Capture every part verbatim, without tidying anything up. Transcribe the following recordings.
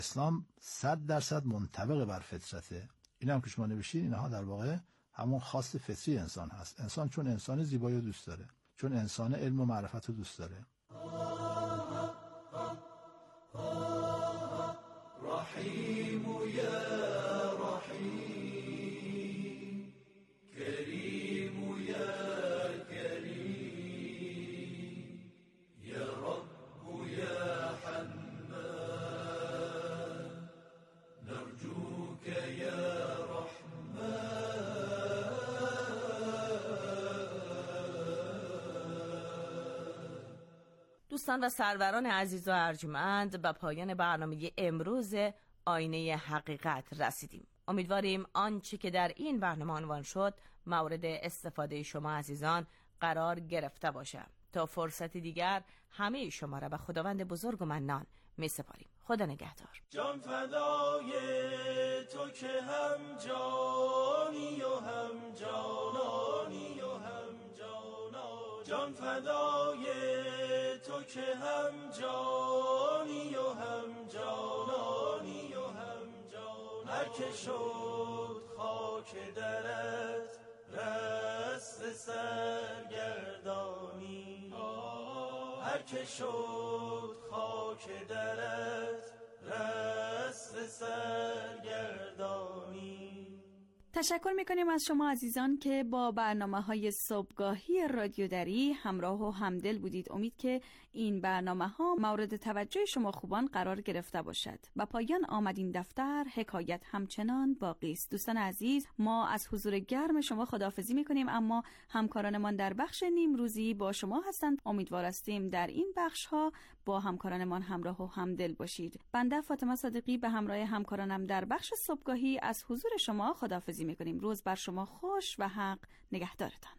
اسلام صد درصد منطبق بر فطرته. این هم که شما نوشید، اینها در واقع همون خاص فطری انسان هست. انسان چون انسان زیبایی رو دوست داره، چون انسان علم و معرفت رو دوست داره. رحیم یا رحیم، کریم یا کریم، یا رب یا حنان، نرجوک یا دوستان و سروران عزیز و ارجمند، به پایان برنامه امروز آینه حقیقت رسیدیم. امیدواریم آنچه که در این برنامه عنوان شد مورد استفاده شما عزیزان قرار گرفته باشه. تا فرصتی دیگر همه شما را به خداوند بزرگ و منان می سپاریم. خدا نگهدار. جان فدای تو که هم جانی و هم جانانی و هم جانا، جان فدای تو که هم جانی و هم جانانی و هم جانا، هر که شد خاک درت رست سرگردانی، هر که شد خاک درت رست سرگردانی. تشکر میکنیم از شما عزیزان که با برنامه‌های صبحگاهی رادیو دری همراه و همدل بودید. امید که این برنامه‌ها مورد توجه شما خوبان قرار گرفته باشد. و پایان آمد این دفتر، حکایت همچنان باقی است. دوستان عزیز، ما از حضور گرم شما خداحافظی میکنیم، اما همکارانمان در بخش نیمروزی با شما هستند. امیدوار هستیم در این بخش‌ها با همکارانمان همراه و همدل باشید. بنده فاطمه صادقی به همراه همکارانم در بخش صبحگاهی از حضور شما خداحافظی میکنیم. روز بر شما خوش و حق نگهدارتان.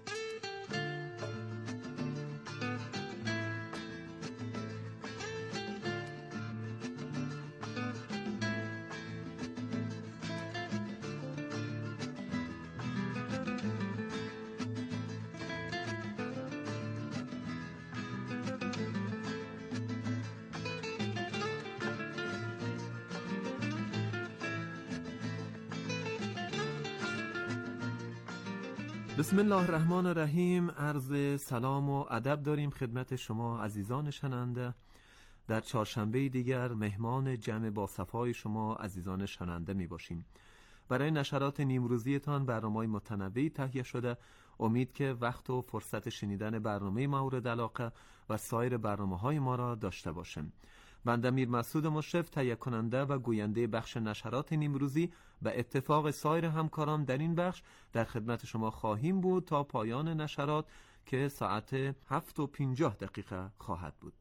بسم الله الرحمن الرحیم. عرض سلام و ادب داریم خدمت شما عزیزان شنونده. در چهارشنبه دیگر مهمان جمع با صفای شما عزیزان شنونده می باشیم. برای نشرات نیمروزیتان برنامه‌های متنوعی تهیه شده. امید که وقت و فرصت شنیدن برنامه مورد علاقه و سایر برنامه‌های ما را داشته باشیم. بنده میر مسعود مشرف تهیه کننده و گوینده بخش نشرات نیمروزی به اتفاق سایر همکاران در این بخش در خدمت شما خواهیم بود تا پایان نشرات که ساعت هفت و پنجاه دقیقه خواهد بود.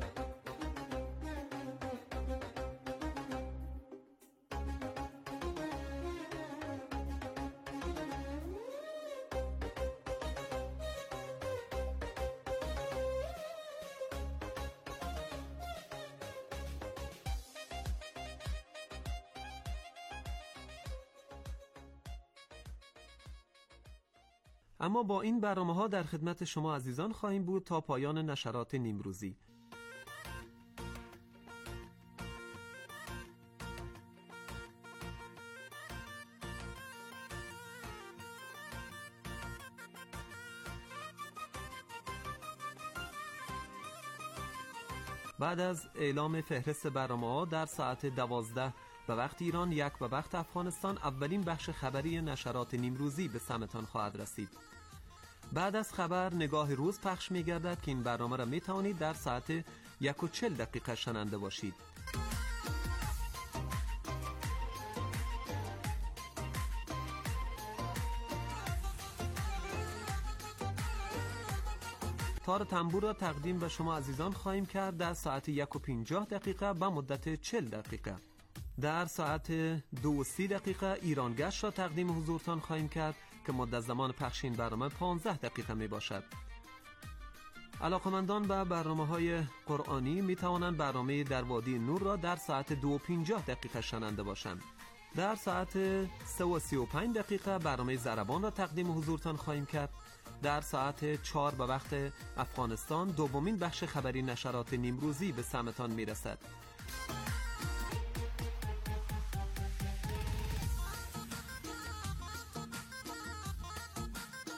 اما با این برنامه ها در خدمت شما عزیزان خواهیم بود تا پایان نشرات نیمروزی. بعد از اعلام فهرست برنامه ها در ساعت دوازده به وقت ایران، یک به وقت افغانستان، اولین بخش خبری نشرات نیمروزی به سمتان خواهد رسید. بعد از خبر نگاه روز پخش می گردد که این برنامه را می توانید در ساعت یک و چل دقیقه شنونده باشید. تار تنبور را تقدیم به شما عزیزان خواهیم کرد در ساعت یک و پنجاه دقیقه به مدت چل دقیقه. در ساعت دو و سی دقیقه ایران گشت را تقدیم حضورتان خواهیم کرد که مدت زمان پخش این برنامه پانزده دقیقه می باشد. علاقمندان به برنامه های قرآنی می توانند برنامه در وادی نور را در ساعت دو و پنجاه دقیقه شنونده باشند. در ساعت سه و سی و پنج دقیقه برنامه ضربان را تقدیم حضورتان خواهیم کرد. در ساعت چهار به وقت افغانستان دومین بخش خبری نشرات نیمروزی به سمتان می رسد.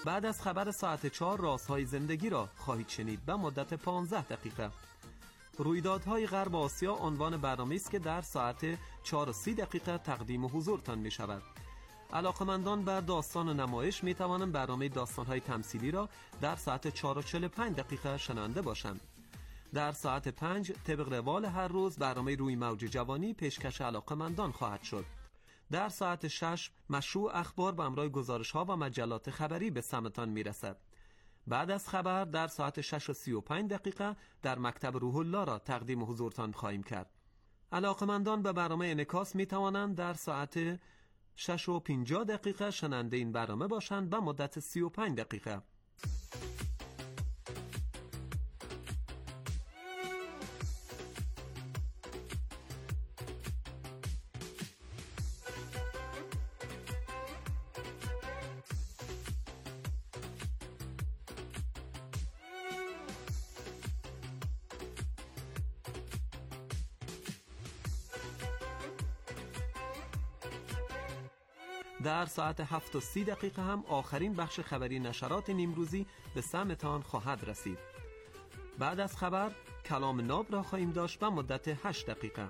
بعد از خبر ساعت چهار رازهای زندگی را خواهید شنید به مدت پانزده دقیقه. رویدادهای غرب آسیا عنوان برنامه‌ای است که در ساعت چهار و سی دقیقه تقدیم حضورتان می شود. علاقمندان بر داستان و نمایش می توانند برنامه داستان‌های تمثیلی را در ساعت چهار و چهل و پنج دقیقه شنونده باشند. در ساعت پنج طبق روال هر روز برنامه روی موج جوانی پیشکش علاقمندان خواهد شد. در ساعت شش مشروع اخبار به همراه گزارش‌ها و مجلات خبری به سمتان میرسد. بعد از خبر در ساعت شش و سی و پنج دقیقه در مکتب روح الله را تقدیم حضورتان خواهیم کرد. علاقمندان به برنامه انعکاس می توانند در ساعت شش و پنجاه دقیقه شنونده این برنامه باشند به مدت سی و پنج دقیقه. در ساعت هفت و سی دقیقه هم آخرین بخش خبری نشرات نیمروزی به سمتان خواهد رسید. بعد از خبر کلام ناب را خواهیم داشت به مدت هشت دقیقه.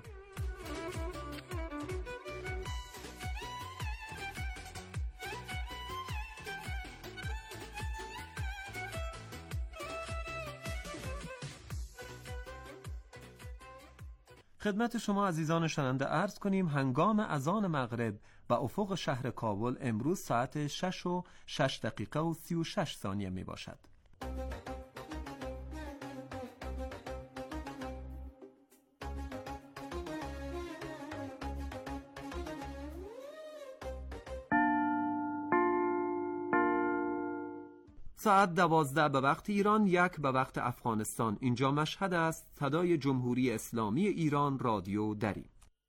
خدمت شما عزیزان شنونده عرض کنیم هنگام اذان مغرب و افق شهر کابل امروز ساعت شش و شش دقیقه و سی و شش ثانیه می باشد. ساعت دوازده به وقت ایران، یک به وقت افغانستان. اینجا مشهد است. صدای جمهوری اسلامی ایران رادیو دری.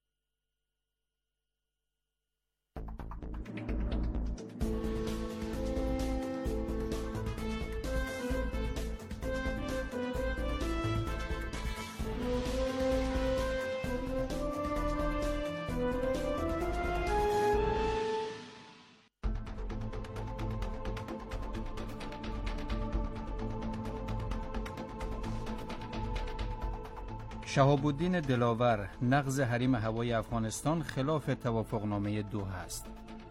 شهاب الدین دلاور نقض حریم هوایی افغانستان خلاف توافقنامه دوحه است.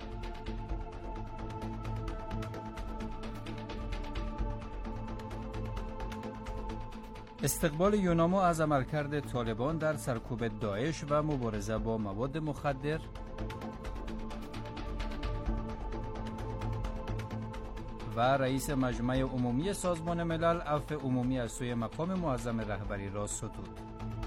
استقبال یونامو از عملکرد طالبان در سرکوب داعش و مبارزه با مواد مخدر. و رئیس مجمع عمومی سازمان ملل عفو عمومی از سوی مقام معظم رهبری را ستود.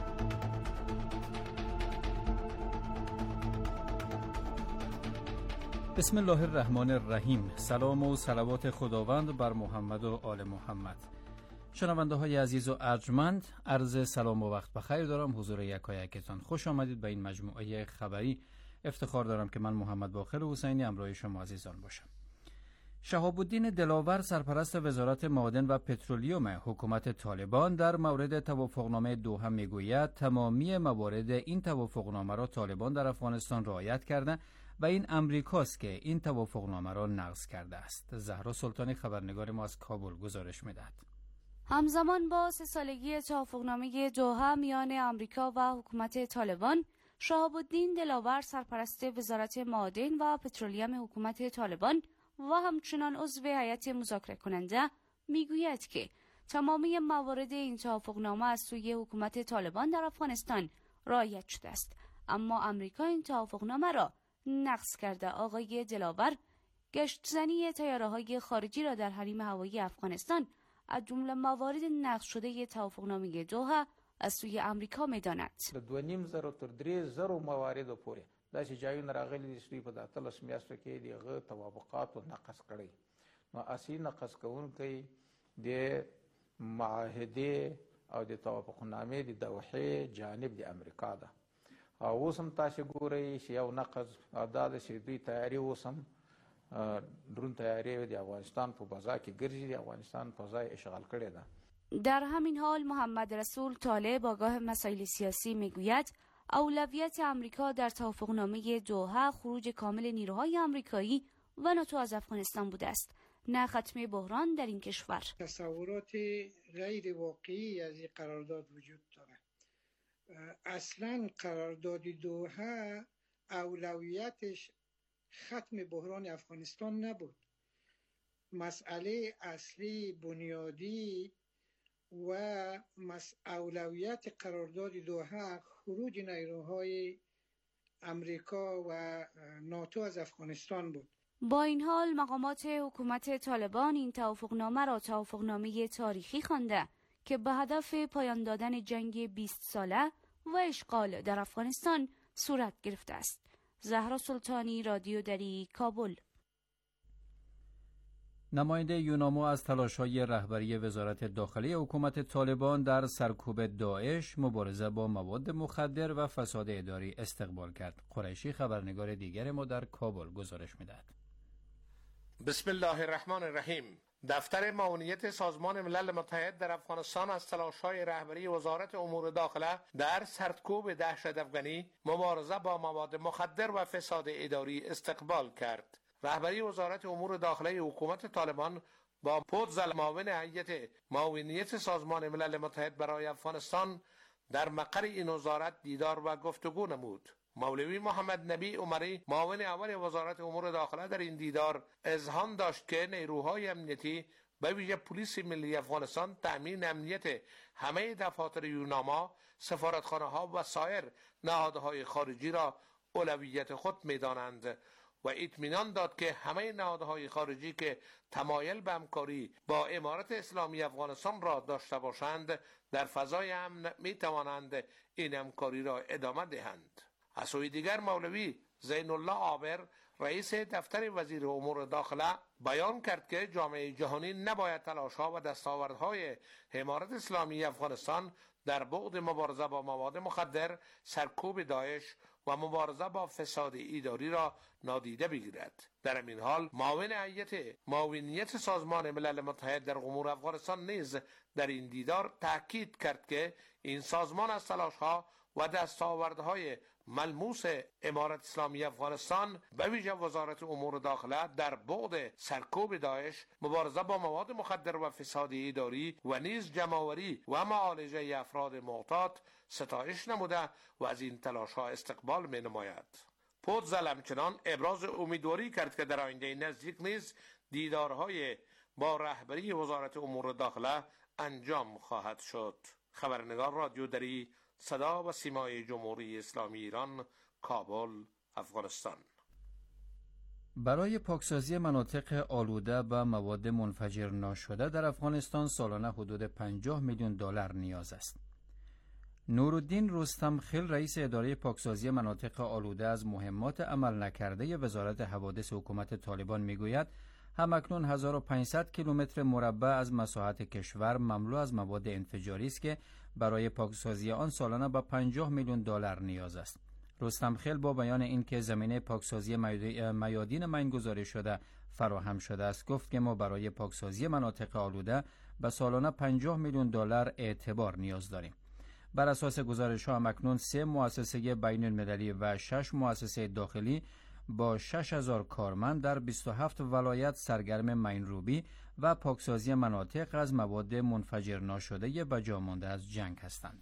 بسم الله الرحمن الرحیم. سلام و صلوات خداوند بر محمد و آل محمد. شنونده های عزیز و ارجمند، عرض سلام و وقت بخیر دارم حضور یکایکتان. خوش آمدید به این مجموعه خبری. افتخار دارم که من محمد باقر حسینی همراه شما عزیزان باشم. شهاب الدین دلاور سرپرست وزارت معادن و پترولیوم حکومت طالبان در مورد توافقنامه دوحه میگوید تمامی موارد این توافقنامه را طالبان در افغانستان رعایت کرده و این امریکاست که این توافقنامه را نقض کرده است. زهرا سلطانی خبرنگار ما از کابل گزارش می‌دهد. همزمان با سه سالگی توافقنامه دوحه میان آمریکا و حکومت طالبان، شهاب الدین دلاور سرپرست وزارت معادن و پترولیوم حکومت طالبان و همچنان عضو هیئت مذاکره کننده میگوید که تمامی موارد این توافقنامه از سوی حکومت طالبان در افغانستان رعایت شده است، اما آمریکا این توافقنامه را نقض کرده. آقای دلاور گشتزنی طیاره‌های خارجی را در حریم هوایی افغانستان از جمله موارد نقض شده توافقنامه دوحه از سوی آمریکا می‌داند. دو نیم زره تر درې زره موارد پورې داسې جایونه راغلي دي چې په داتلس میاشتو کې دغه توافقات نقض کړي. نو اصلي نقض کوونکی د معاهده او د توافقنامې د دوحې جانب د امریکا ده. او اوس هم تاسو ګورئ چې یو نقض دا د چې دوی تیاري اوس هم درون تیاري د افغانستان په فضا کې ګرځي، د افغانستان فضا اشغال کړې ده. در همین حال محمد رسول طالب آگاه مسائل سیاسی میگوید اولویت آمریکا در توافقنامه دوحه خروج کامل نیروهای آمریکایی و ناتو از افغانستان بوده است. نه ختم بحران در این کشور. تصورات غیر واقعی از این قرارداد وجود داره. اصلا قرارداد دوحه اولویتش ختم بحران افغانستان نبود. مسئله اصلی بنیادی و اولویت قرارداد دوحه خروج نیروهای امریکا و ناتو از افغانستان بود. با این حال مقامات حکومت طالبان این توافقنامه را توافقنامه تاریخی خوانده که به هدف پایان دادن جنگ بیست ساله و اشغال در افغانستان صورت گرفته است. زهرا سلطانی، رادیو دری، کابل. نماینده یونامو از تلاش‌های رهبری وزارت داخلی حکومت طالبان در سرکوب داعش، مبارزه با مواد مخدر و فساد اداری استقبال کرد. قریشی خبرنگار دیگر ما در کابل گزارش می‌دهد. بسم الله الرحمن الرحیم. دفتر معاونیت سازمان ملل متحد در افغانستان از تلاش‌های رهبری وزارت امور داخله در سرکوب دهشت افغانی، مبارزه با مواد مخدر و فساد اداری استقبال کرد. رهبری وزارت امور داخلی حکومت طالبان با پودزل معاون هیئت معاونیت سازمان ملل متحد برای افغانستان در مقر این وزارت دیدار و گفتگو نمود. مولوی محمد نبی عمری معاون اول وزارت امور داخله در این دیدار اذعان داشت که نیروهای امنیتی به ویژه پلیس ملی افغانستان تأمین امنیت همه دفاتر یوناما، سفارتخانه‌ها و سایر نهادهای خارجی را اولویت خود می‌دانند و اطمینان داد که همه نهادهای خارجی که تمایل به همکاری با امارت اسلامی افغانستان را داشته باشند در فضای امن می توانند این همکاری را ادامه دهند. از سوی دیگر مولوی زین الله عابر رئیس دفتر وزیر امور داخله بیان کرد که جامعه جهانی نباید تلاش‌ها و دستاوردهای امارت اسلامی افغانستان در بعد مبارزه با مواد مخدر، سرکوب داعش و مبارزه با فساد اداری را نادیده بگیرد. در این حال معاون هیئت معاونیت سازمان ملل متحد در امور افغانستان نیز در این دیدار تاکید کرد که این سازمان از تلاش‌ها و دستاوردهای ملموس امارت اسلامی افغانستان به ویژه وزارت امور داخله در بعد سرکوب داعش، مبارزه با مواد مخدر و فساد اداری و نیز جمع‌آوری و معالجه افراد معتاد ستایش نموده و از این تلاش‌ها استقبال می‌نماید. پودزل همچنان ابراز امیدواری کرد که در آینده نزدیک نیز دیدارهای با رهبری وزارت امور داخله انجام خواهد شد. خبرنگار رادیو دری، صدا و سیمای جمهوری اسلامی ایران، کابل، افغانستان. برای پاکسازی مناطق آلوده به مواد منفجر ناشده در افغانستان سالانه حدود پنجاه میلیون دلار نیاز است. نورالدین رستمخیل رئیس اداره پاکسازی مناطق آلوده از مهمات عمل نکرده وزارت حوادث حکومت طالبان میگوید همکنون هزار و پانصد کیلومتر مربع از مساحت کشور مملو از مواد انفجاری است که برای پاکسازی آن سالانه به پنجاه میلیون دلار نیاز است. رستمخیل با بیان اینکه زمینه پاکسازی میادین مین گزارش شده فراهم شده است گفت که ما برای پاکسازی مناطق آلوده به سالانه پنجاه میلیون دلار اعتبار نیاز داریم. بر اساس گزارش‌ها همکنون سه مؤسسه بین المللی و شش مؤسسه داخلی با شش هزار کارمند در بیست و هفت ولایت سرگرم مین‌روبی و پاکسازی مناطق از مواد منفجر ناشده به جا مانده از جنگ هستند.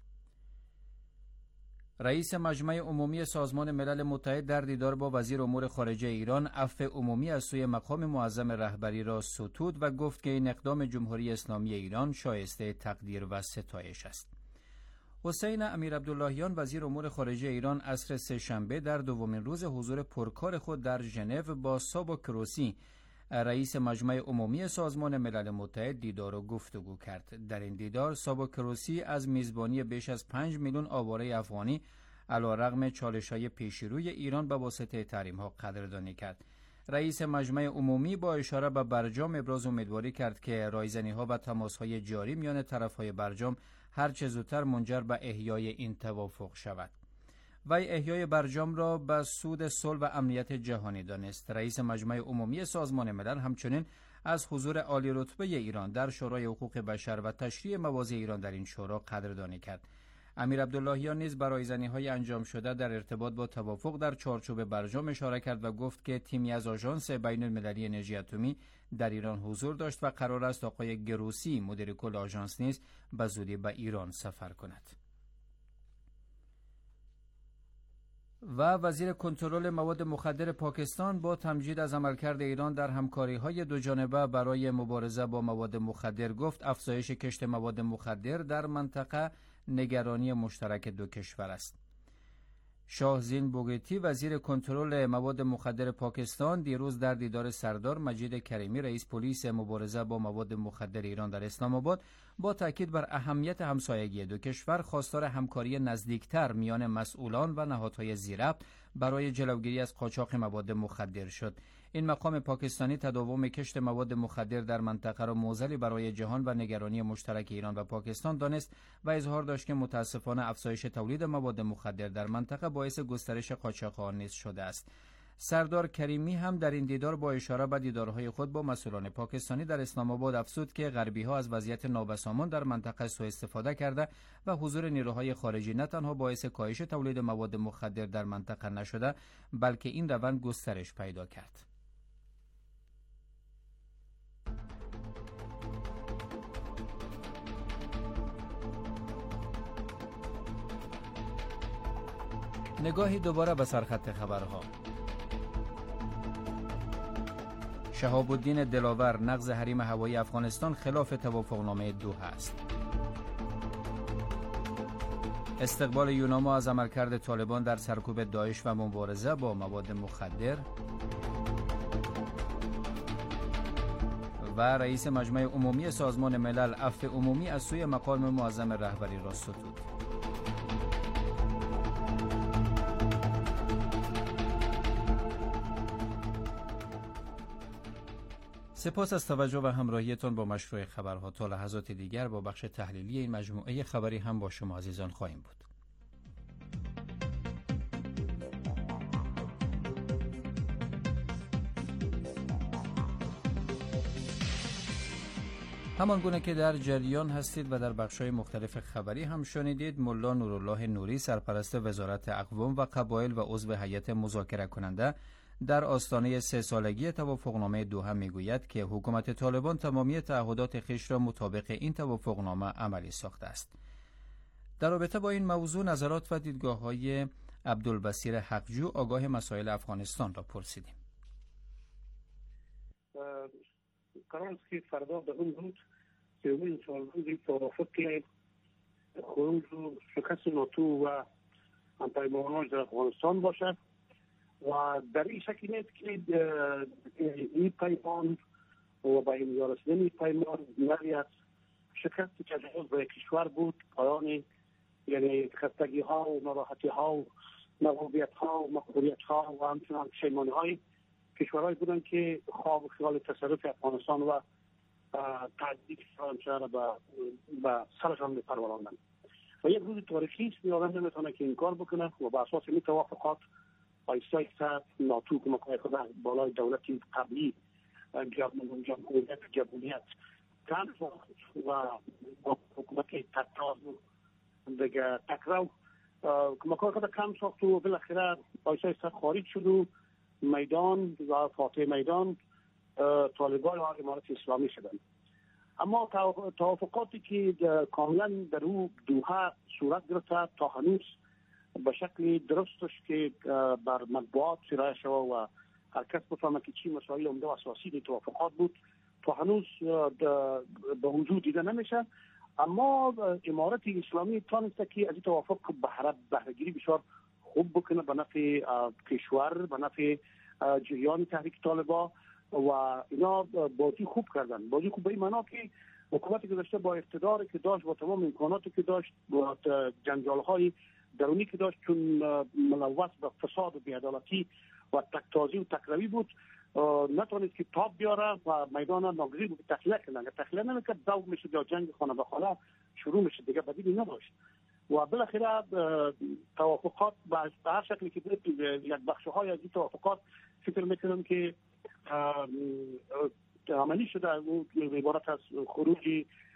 رئیس مجمع عمومی سازمان ملل متحد در دیدار با وزیر امور خارجه ایران عفو عمومی از سوی مقام معظم رهبری را ستود و گفت که این اقدام جمهوری اسلامی ایران شایسته تقدیر و ستایش است. حسین امیرعبداللهیان وزیر امور خارجه ایران عصر سه‌شنبه در دومین روز حضور پرکار خود در ژنو با سابو کروسی رئیس مجمع عمومی سازمان ملل متحد دیدار و گفتگو کرد. در این دیدار سابو کروسی از میزبانی بیش از پنج میلیون آواره افغانی علیرغم چالش‌های پیشروی ایران به واسطه تحریم‌ها قدردانی کرد. رئیس مجمع عمومی با اشاره به برجام ابراز امیدواری کرد که رایزنی‌ها و تماس‌های جاری میان طرف‌های برجام هر چه زودتر منجر به احیای این توافق شود. وی احیای برجام را به سود صلح و امنیت جهانی دانست. رئیس مجمع عمومی سازمان ملل همچنین از حضور عالی رتبه ایران در شورای حقوق بشر و تشریع مواضع ایران در این شورا قدردانی کرد. امیر عبداللهیان نیز برای زنی‌های انجام شده در ارتباط با توافق در چارچوب برجام اشاره کرد و گفت که تیمی از آژانس بین‌المللی انرژی اتمی در ایران حضور داشت و قرار است آقای گروسی مدیر کل آژانس نیز به زودی به ایران سفر کند. و وزیر کنترل مواد مخدر پاکستان با تمجید از عملکرد ایران در همکاری‌های دوجانبه برای مبارزه با مواد مخدر گفت افزایش کشت مواد مخدر در منطقه نگرانی مشترک دو کشور است. شاهزین بوگیتی وزیر کنترل مواد مخدر پاکستان دیروز در دیدار سردار مجید کریمی رئیس پلیس مبارزه با مواد مخدر ایران در اسلام آباد با تاکید بر اهمیت همسایگی دو کشور خواستار همکاری نزدیکتر میان مسئولان و نهادهای ذی‌ربط برای جلوگیری از قاچاق مواد مخدر شد. این مقام پاکستانی تداوم کشت مواد مخدر در منطقه را معضلی برای جهان و نگرانی مشترک ایران و پاکستان دانست و اظهار داشت که متاسفانه افزایش تولید مواد مخدر در منطقه باعث گسترش قاچاق آن نیز شده است. سردار کریمی هم در این دیدار با اشاره به دیدارهای خود با مسئولان پاکستانی در اسلام آباد افزود که غربی‌ها از وضعیت نابسامان در منطقه سوء استفاده کرده و حضور نیروهای خارجی نه تنها باعث کاهش تولید مواد مخدر در منطقه نشده بلکه این روند گسترش پیدا کرد. نگاهی دوباره به سرخط خبرها. شهاب الدین دلاور نقض حریم هوایی افغانستان خلاف توافقنامه دوحه است. استقبال یوناما از عملکرد طالبان در سرکوب داعش و مبارزه با مواد مخدر. و رئیس مجمع عمومی سازمان ملل عفو عمومی از سوی مقام معظم رهبری را ستود. سپاس از توجه و همراهیتان با مشروع خبرها. تا لحظات دیگر با بخش تحلیلی این مجموعه خبری هم با شما عزیزان خواهیم بود. همان گونه که در جریان هستید و در بخش‌های مختلف خبری هم شنیدید، ملا نورالله نوری سرپرست وزارت اقوام و قبایل و عضو هیئت مذاکره کننده در آستانه سه سالگی توافقنامه دوحه میگوید که حکومت طالبان تمامی تعهدات خویش را مطابق این توافقنامه عملی ساخته است. در رابطه با این موضوع نظرات و دیدگاه‌های عبدالبصیر حقجو آگاه مسائل افغانستان را پرسیدیم. قرار است که فردا به اون روز سومین سالروزی توافق خروج و شکست ناتو و همپیمانان در افغانستان باشد و در این شکل نیست که این پیمان و به امضا رسیدن این پیمان نوعی از شکست تجاوز به کشور بود، پایان یعنی خستگی ها و ناراحتی ها و مغلوبیت ها و مقبولیت ها و همچنان پشیمانی های کشورهایی بودند که خواب و خیال تصرف افغانستان و تعدیل کشورها را به سرشان میپروراندند و یک روز تاریخی است که آدم نمیتونه که این کار بکنه و به اساس این توافقات آیسته آیسته ناتو که مکای خود بالای دولتی قبلی جمهوریت جمهوریت کم و حکومت تکتاز دیگه تکرو که مکای خود کم ساخت و بالاخره آیسته آیسته خارج شد و میدان و فاتح میدان طالبان و امارت اسلامی شدند. اما توافقاتی که کاملا در او دوحه صورت گرفته تا هنوز به شکل درستش که بر مطبوعات ارائه شده و هر کس بفهمه که چی مسائل عمده و اساسی توافقات بود تا هنوز به وجود دیده نمیشه. اما امارت اسلامی تانسته که از این توافق بهره‌گیری بسیار خوب بکنه به نفع کشور، به نفع جریان تحریک طالبان و اینا بازی خوب کردن. بازی خوب به این معنا که حکومتی که داشته با اقتداری که داشت با تمام امکاناتی که داشت با جنجال‌های درونی که داشت چون ملوث به فساد و بی‌عدالتی و تکتازی و تکروی بود نتونست که تاب بیاره و میدان ناگزیر بود تخلیه کنن. تخلیه نمیکرد ذوق میشه یا جنگ خانه به خانه شروع میشه دیگه بدیلی نداشت و بالاخره توافقات به هر شکلی که بود یک بخش‌های از این توافقات فکر میکنم که عملی شده. او عبارت از خروج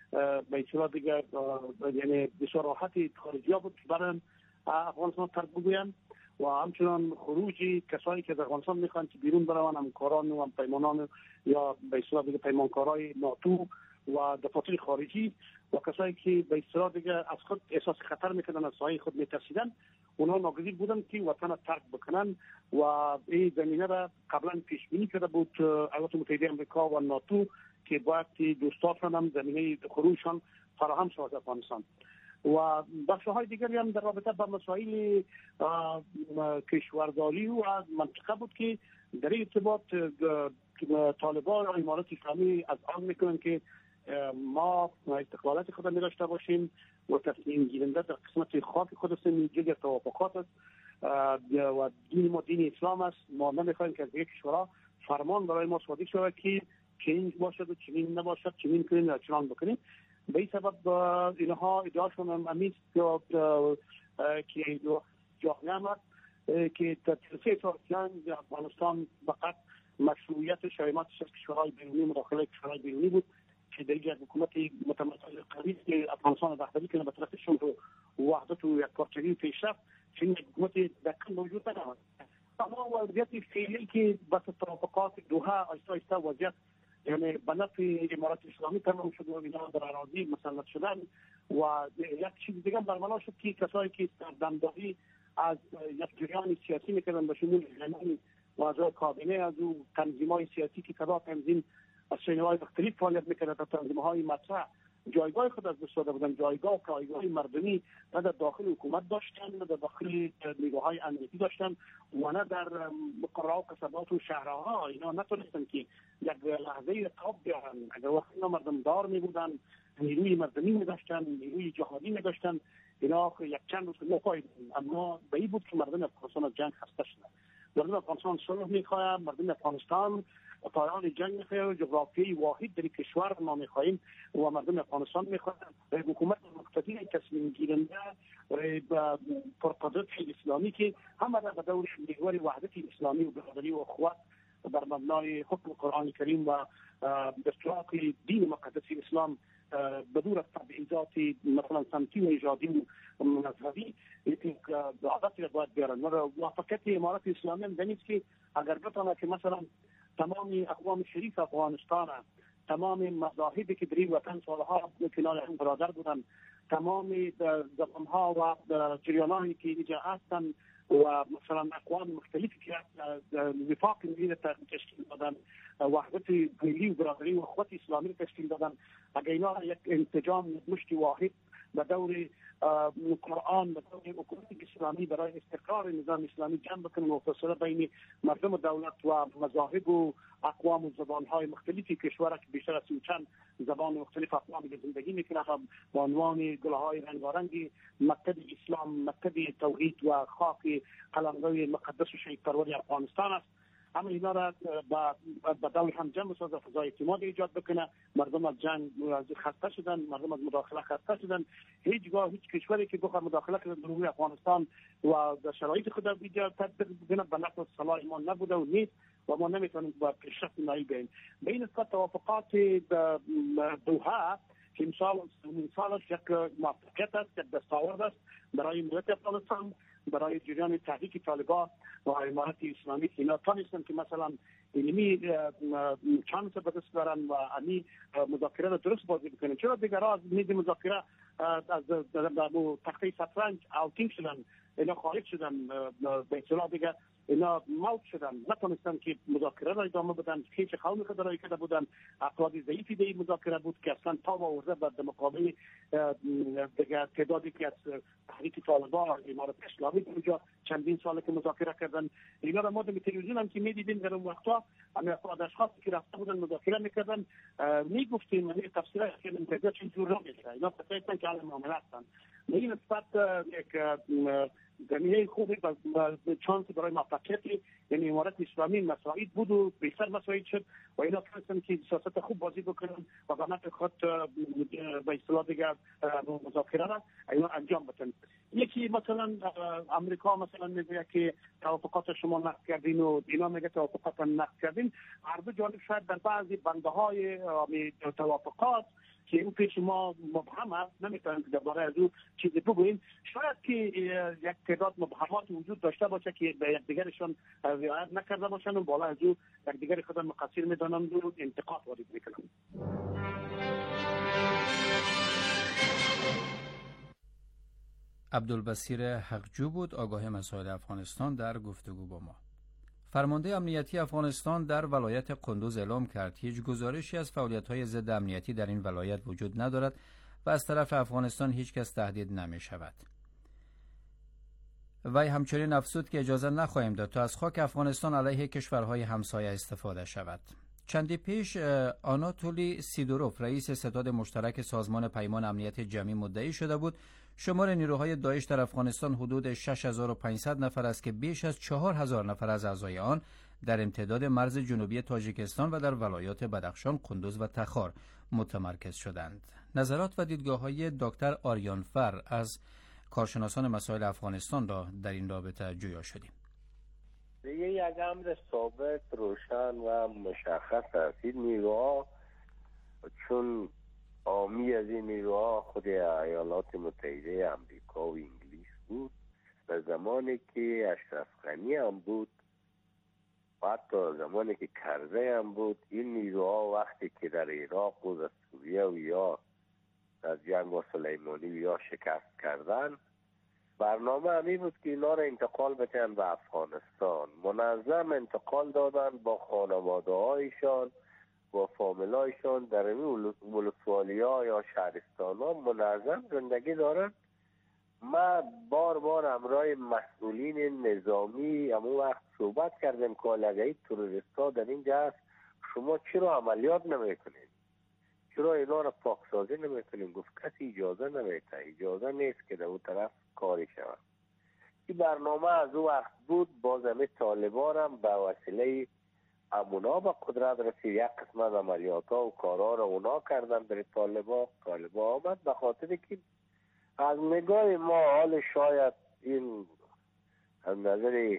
به اصطلاح دیگه یعنی بسیار راحتی خارجی‌ها بود که برن افغانستان ترک بگویند و همچنان خروجی کسایی که در افغانستان میخوان که بیرون بروند، همکاران و همپیمانان یا به اصطلاح دیگه پیمانکارای ناتو و دفاتر خارجی و کسایی که به اصطلاح دیگه از خود احساس خطر میکردن، از سایه خود میترسیدن، اونها ناگزیر بودن که وطن ترک بکنن و این زمینه را قبلا پیش بینی کرده بود ایالات متحده آمریکا و ناتو که باید دوستاشون هم زمینه خروجشان فراهم شود افغانستان. و بخش های دیگری هم در رابطه با مسائل کشورداری و منطقه بود که در این ارتباط طالبان و امارات اسلامی از آن میکنن که ما استقلالات خود می داشته باشیم و تصمیم گیرنده در قسمت خاک خود هستیم. اینجا توافقات است و دین ما دین اسلام است. ما نمیخوایم که از یک کشورها فرمان برای ما صادق شود که چنین باشد و چنین نباشد، چنین کنیم یا چنان بکنیم. به این سبب اینها ادعاشون هم امیست که جاهی هم که در سه سال افغانستان فقط مشروعیت شایماتش از کشورهای بیرونی مداخله کشورهای بیرونی بود که در یک حکومت متمثل قوی که افغانستان رهبری کنه به طرف شمول و وحدت و یکپارچگی پیشرفت، چنین حکومت دقیقا موجود ندارد. اما وضعیت فعلی که بس توافقات دوحه آیسته آیسته وضعیت یعنی به نفع امارات اسلامی تمام شد و اینا در اراضی مسلط شدن و یک چیز دیگه برملا شد که کسایی که دمداری از یک جریان سیاسی میکردن به شمول زمین و اعضای کابینه از او تنظیم‌های سیاسی که کدا تنظیم از شنوهای مختلف فعالیت میکردن تا تنظیم‌های مطرح جایگاه خود از دست داده بودن، جایگاه پایگاه مردمی نه در داخل حکومت داشتن، نه در داخل نیروهای امنیتی داشتن و نه در قرا و قصبات و شهرها. اینا نتونستن که یک لحظه تاب بیارن. اگر وقت اینا مردم دار می بودن، نیروی مردمی می داشتن، نیروی جهادی می داشتن، اینا یک چند روز نفایدن. اما به این بود که مردم افغانستان از جنگ خسته شدن. مردم افغانستان صلح میخواهند، مردم افغانستان پایان جنگ میخواهند، جغرافیایی واحد در کشور ما میخواهیم و مردم افغانستان میخواهند حکومت مقتدر تصمیم گیرنده و پرقدرت اسلامی که همه را به دور محور وحدت اسلامی و برادری و اخوت بر مبنای حکم قرآن کریم و دستورات دین مقدس اسلام بدور از تبعیضات مثلا سمتی و ایجادی و مذهبی عادت را باید بیارن. موافقت امارات اسلامی هم دنیست که اگر بتانه که مثلا تمام اقوام شریف افغانستان، تمام مذاهبی که در این وطن سالها کنار هم برادر بودن، تمام زبانها و جریانانی که اینجا هستن و مثلا اقوام مختلفی که وفاق ملی تشکیل دادن، وحدت ملی و برادری و اخوت اسلامی تشکیل دادن، اگر اینا یک انسجام مشتی واحد به دور قرآن به دور حکومت اسلامی برای استقرار نظام اسلامی جمع بکنن و فاصله بین مردم و دولت و مذاهب و اقوام و زبانهای مختلفی کشور که بیشتر از چند زبان مختلف اقوام زندگی میکنه با عنوان گلهای رنگارنگ مکتب اسلام، مکتب توحید و خاک قلمرو مقدس و شهید پرور افغانستان است. همه اینا را به دور هم جمع بسازه، فضای اعتماد ایجاد بکنه. مردم از جنگ خسته شدن، مردم از مداخله خسته شدن. هیچگاه هیچ کشوری که بخواد مداخله کنه در افغانستان و در شرایط خود ایجاد کنه به نفع صلاح ما نبوده و نیست و ما نمیتونیم با پیشرفت نایل بشیم. به این اساس توافقات دوحه که امسال امسالش یک موفقیت است، یک دستاورد است برای ملت افغانستان، برای جریان تحریک طالبان و امارات اسلامی که اینا تانستن که مثلا علمی چانس به دست برن و امی مذاکره را درست بازی بکنن. چرا دیگرها از میز مذاکره از تخته شطرنج اوتینگ شدن، اینا خارج شدن، به اصطلاح دیگه اینا موت شدن، نتونستن که مذاکره را ادامه بدن. هیچ قومی خود را کرده بودن، افراد ضعیفی در این مذاکره بود که اصلا تا آورده در مقابل دیگه تعدادی که از تحریک طالبان امارات اسلامی اونجا چندین ساله که مذاکره کردن. اینا را ما در تلویزیون هم که می‌دیدیم در اون وقتا همه افراد اشخاصی که رفته بودن مذاکره می‌کردن میگفتیم یعنی تفسیر که انتظار چه جور میشه. اینا فکر که عالم معامله هستن. به این نسبت یک زمینه خوبی و چانس برای موفقیت یعنی امارت اسلامی مساعد بود و بیشتر مساعد شد و اینا تونستن که سیاست خوب بازی بکنن و به نفع خود به اصطلاح دیگر مذاکره را اینا انجام بدن. یکی مثلا امریکا مثلا میگه که توافقات شما نقض کردین و اینا میگه توافقات نقض کردین. هر دو جانب شاید در بعضی بنده های توافقات که این پیش ما مبهم است نمیتونیم که درباره از او چیزی بگوییم. شاید که یک تعداد مبهمات وجود داشته باشه که به یکدیگرشان رعایت نکرده باشند و بالا از او یکدیگر خود مقصر میدانند و انتقاد وارد میکنند. عبدالبصیر حقجو بود، آگاه مسائل افغانستان، در گفتگو با ما. فرمانده امنیتی افغانستان در ولایت قندوز اعلام کرد هیچ گزارشی از فعالیت‌های ضد امنیتی در این ولایت وجود ندارد و از طرف افغانستان هیچ کس تهدید نمی شود. وی همچنین افزود که اجازه نخواهیم داد تا از خاک افغانستان علیه کشورهای همسایه استفاده شود. چندی پیش آناتولی سیدوروف رئیس ستاد مشترک سازمان پیمان امنیت جمعی مدعی شده بود شمار نیروهای داعش در افغانستان حدود شش هزار و پانصد نفر است که بیش از چهار هزار نفر از اعضای آن در امتداد مرز جنوبی تاجیکستان و در ولایات بدخشان، قندوز و تخار متمرکز شدند. نظرات و دیدگاه‌های دکتر آریان فر از کارشناسان مسائل افغانستان را در این رابطه جویا شدیم. یک امر ثابت، روشن و مشخص است. این نیروها چون عامی از این نیروها خود ایالات متحده امریکا و انگلیس بود، و زمانی که اشرف غنی هم بود و حتی زمانی که کرزی هم بود، این نیروها وقتی که در عراق و در سوریه و یا در جنگ با سلیمانی و یا شکست کردن، برنامه همی بود که اینا را انتقال بدن به افغانستان. منظم انتقال دادن با خانواده هایشان با فامیلایشان در این ولسوالی ها یا شهرستان ها منظم زندگی دارن. ما بار بار همراه مسئولین نظامی همون وقت صحبت کردیم که آلگهی تروریست ها در اینجا هست، شما چرا عملیات نمی کنید؟ چرا اینا را پاکسازی نمی کنید؟ گفت کسی اجازه نمیده، اجازه نیست که در اون طرف کاری شود. این برنامه از اون وقت بود. باز همه طالبان هم به وسیله امونا به قدرت رسید. یک قسمت عملیات ها و کارها را اونا کردن برای طالبان. طالبان آمد به خاطر که از نگاه ما، حال شاید این از نظر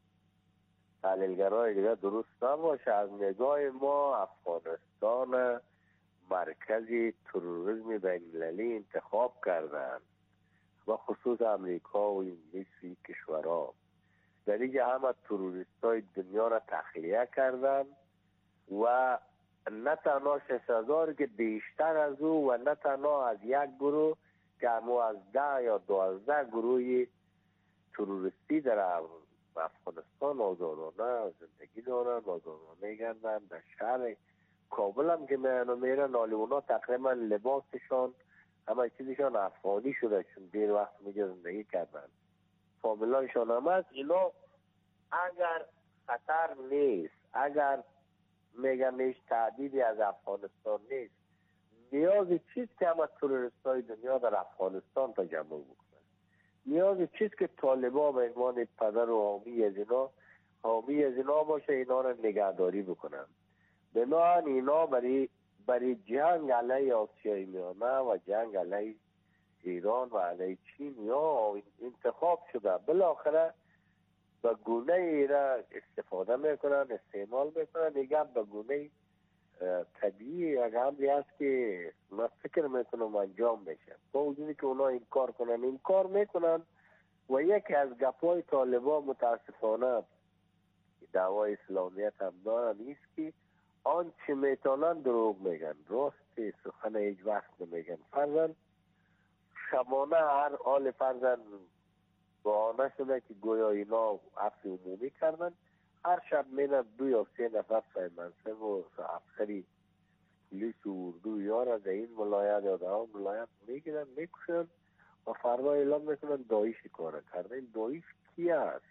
تحلیلگرای دیگه درست نباشه، از نگاه ما افغانستان مرکزی تروریسم بین‌المللی انتخاب کردن و خصوص امریکا و انگلیس و این کشورها در اینجا همه تروریست های دنیا را تخلیه کردن و نه تنها شش هزار که بیشتر از او و نه تنها از یک گروه که همو از ده یا دوازده گروه تروریستی در افغانستان آزادانه زندگی دارن، آزادانه گردن. در شهر کابل هم که میرن میرن حالی اونا تقریبا لباسشان همه چیزشان افغانی شده چون دیر وقت میگه زندگی کردن. فامیلایشان هم هست. اینا اگر خطر نیست، اگر میگن هیچ تهدیدی از افغانستان نیست، نیاز چیست که همه تروریست های دنیا در افغانستان تجمع بکنن؟ نیاز چیست که طالبان به عنوان پدر و حامی از اینا حامی از اینا باشه، اینا را نگهداری بکنن؟ بنابراین اینا برای برای جنگ علیه آسیای میانه و جنگ علیه ایران و علیه چین یا انتخاب شده. بالاخره به گونه ای را استفاده میکنن، استعمال میکنن. دیگه به گونه طبیعی یک امری هست که من فکر میکنم انجام میشه. با وجودی که اونا این کار کنن این کار میکنن و یکی از گپای طالبان متاسفانه دعوای اسلامیت هم دارن نیست که آنچه میتونن دروغ میگن، راست سخن هیچ وقت نمیگن. فرزن شبانه هر حال فرزن بهانه شده که گویا اینا عفو عمومی کردن. هر شب میرن دو یا سه نفر صاحب منصب و افسری پلیس و اردو یا را در این ولایت یا در آن ولایت میگیرن میکشن و فردا اعلام میکنن داعش کار کرده. این داعش کی است؟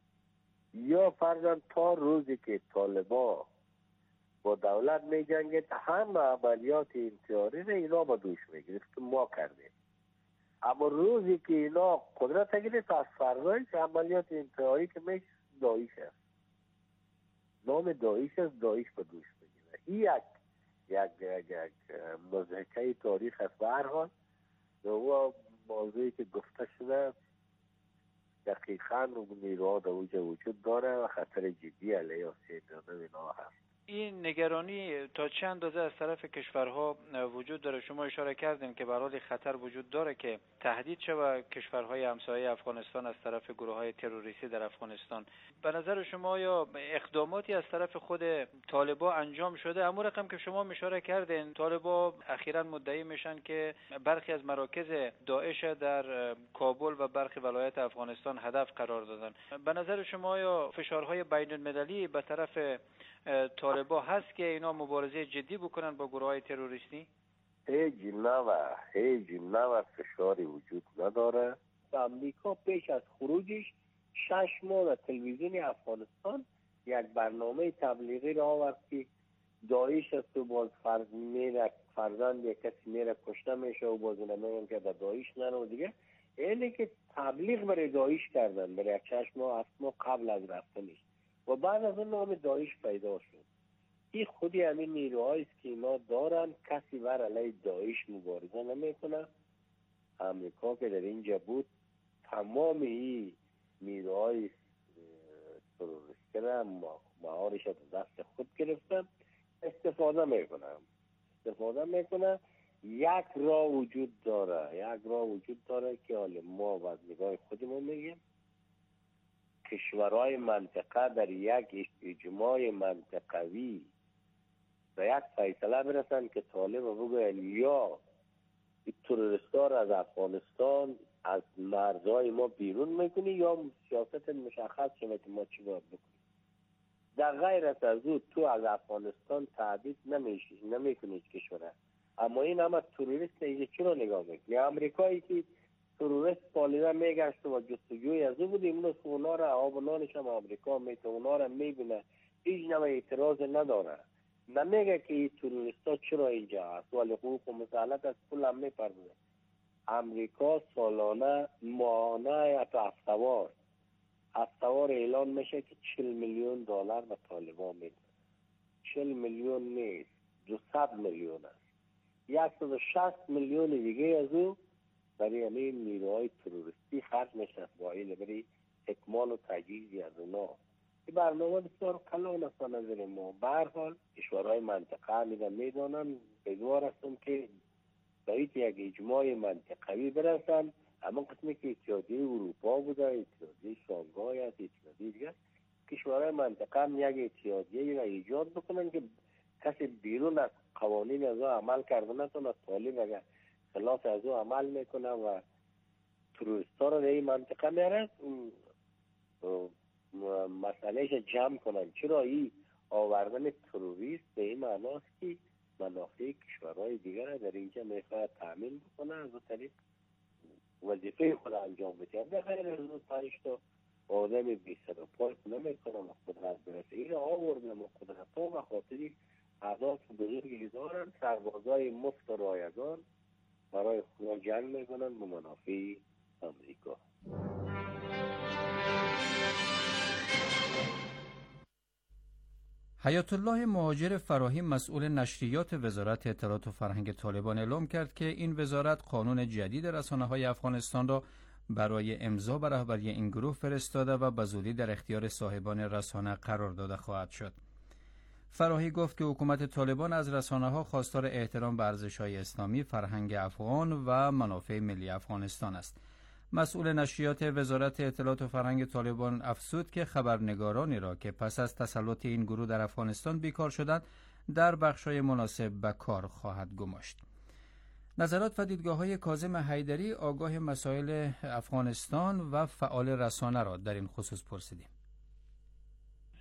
یا فرزن تا روزی که طالبان با دولت می جنگید همه عملیات انتحاری را اینا با دوش می گرفت که ما کردیم. اما روزی که اینا قدرت گرفت از فردایش عملیات انتحاری که میشه داعش است. نام داعش است، داعش به دوش بگیره. این یک یک یک یک مضحکه تاریخ است. به هر حال و موضوعی که گفته شده دقیقاً نیروها در اوج وجود داره و خطر جدی علیه آسیای جنوبی اینا هست. این نگرانی تا چند اندازه از طرف کشورها وجود داره؟ شما اشاره کردین که به حال خطر وجود داره که تهدید شود کشورهای همسایه افغانستان از طرف گروه‌های تروریستی در افغانستان. به نظر شما یا اقداماتی از طرف خود طالبان انجام شده؟ اما رقم که شما اشاره کردین طالبان اخیراً مدعی میشن که برخی از مراکز داعش در کابل و برخی ولایات افغانستان هدف قرار دادن. به نظر شما یا فشارهای بین‌المللی به طرف طالبان هست که اینا مبارزه جدی بکنن با گروه‌های تروریستی؟ هیچ نوع هیچ نوع فشاری وجود نداره. امریکا پیش از خروجش شش ماه در تلویزیون افغانستان یک برنامه تبلیغی را آورد که داعش است و باز فرض میره فرزند یک کسی میره کشته میشه و باز نمیگن که در داعش نرو دیگه. اینه که تبلیغ برای داعش کردن برای یک شش ماه هفت ماه قبل از رفتنش و بعد از اون نام داعش پیدا شد. این خودی همین نیروهایی است که اینا دارن. کسی بر علیه داعش مبارزه نمیکنه. امریکا که در اینجا بود تمام این نیروهای تروریستی را مهارش از دست خود گرفتن استفاده میکنه استفاده میکنه یک راه وجود داره یک راه وجود داره که حالا ما از نگاه خودمون میگیم کشورهای منطقه در یک اجماع منطقوی به یک فیصله برسن که طالب بگوین یا تروریستا را از افغانستان از مرزهای ما بیرون میکنی یا سیاست مشخص شده که ما چی باید بکنیم. در غیر از او تو از افغانستان تعدید نمیشی نمیکنی کشوره. اما این همه تروریست اینجا چرا نگاه میکنی؟ امریکایی که تروریست پالیده میگشت و جستجوی از او بودیم اونو اونا را آب و نانش هم امریکا میتونه اونا را میبینه هیچ نوع اعتراض نداره. نمیگه که این تروریستا چرا اینجا هست ولی حقوق و مسئلت از پول هم میپرده. امریکا سالانه ماهانه یا هفتوار هفتوار اعلان میشه که چهل میلیون دلار به طالبان میده. چهل میلیون نیست دویست میلیون است. صد و شصت میلیون دیگه از او برای همین نیروهای تروریستی خرج میشه با این برای اکمال و تجهیزی از اونا. این برنامه بسیار کلان است نظر ما. به هر حال کشورهای منطقه میدن میدانن امیدوار هستم که باید یک اجماع منطقوی برسن. اما قسمی که اتحادیه اروپا بوده اتحادیه شانگهای است اتحادیه دیگه کشورهای منطقه هم یک اتحادیه را ایجاد بکنن که کسی بیرون از قوانین از او عمل کرده نتونه طالب اگر خلاف از او عمل میکنه و تروریستا را در این منطقه میاره مسئلهش جمع کنن. چرا این آوردن تروریست به این معناست که منافع کشورهای دیگر در اینجا میخواد تامین بکنه از اون طریق وظیفه خود انجام بده. در غیر از اون پنج تا آدم بی سر و پای نمیکنه و قدرت برسه. این آوردن و قدرت ها و خاطری اهداف بزرگی دارن. سربازای مفت و رایگان برای خدا جنگ میکنن به منافع امریکا. حیات الله مهاجر فراهی مسئول نشریات وزارت اطلاعات و فرهنگ طالبان اعلام کرد که این وزارت قانون جدید رسانه‌های افغانستان را برای امضا به رهبری این گروه فرستاده و به زودی در اختیار صاحبان رسانه قرار داده خواهد شد. فراهی گفت که حکومت طالبان از رسانه‌ها خواستار احترام به ارزش‌های اسلامی، فرهنگ افغان و منافع ملی افغانستان است. مسئول نشریات وزارت اطلاعات و فرهنگ طالبان افزود که خبرنگارانی را که پس از تسلط این گروه در افغانستان بیکار شدند در بخش‌های مناسب به کار خواهد گماشت. نظرات و دیدگاه‌های کاظم حیدری آگاه مسائل افغانستان و فعال رسانه را در این خصوص پرسیدیم.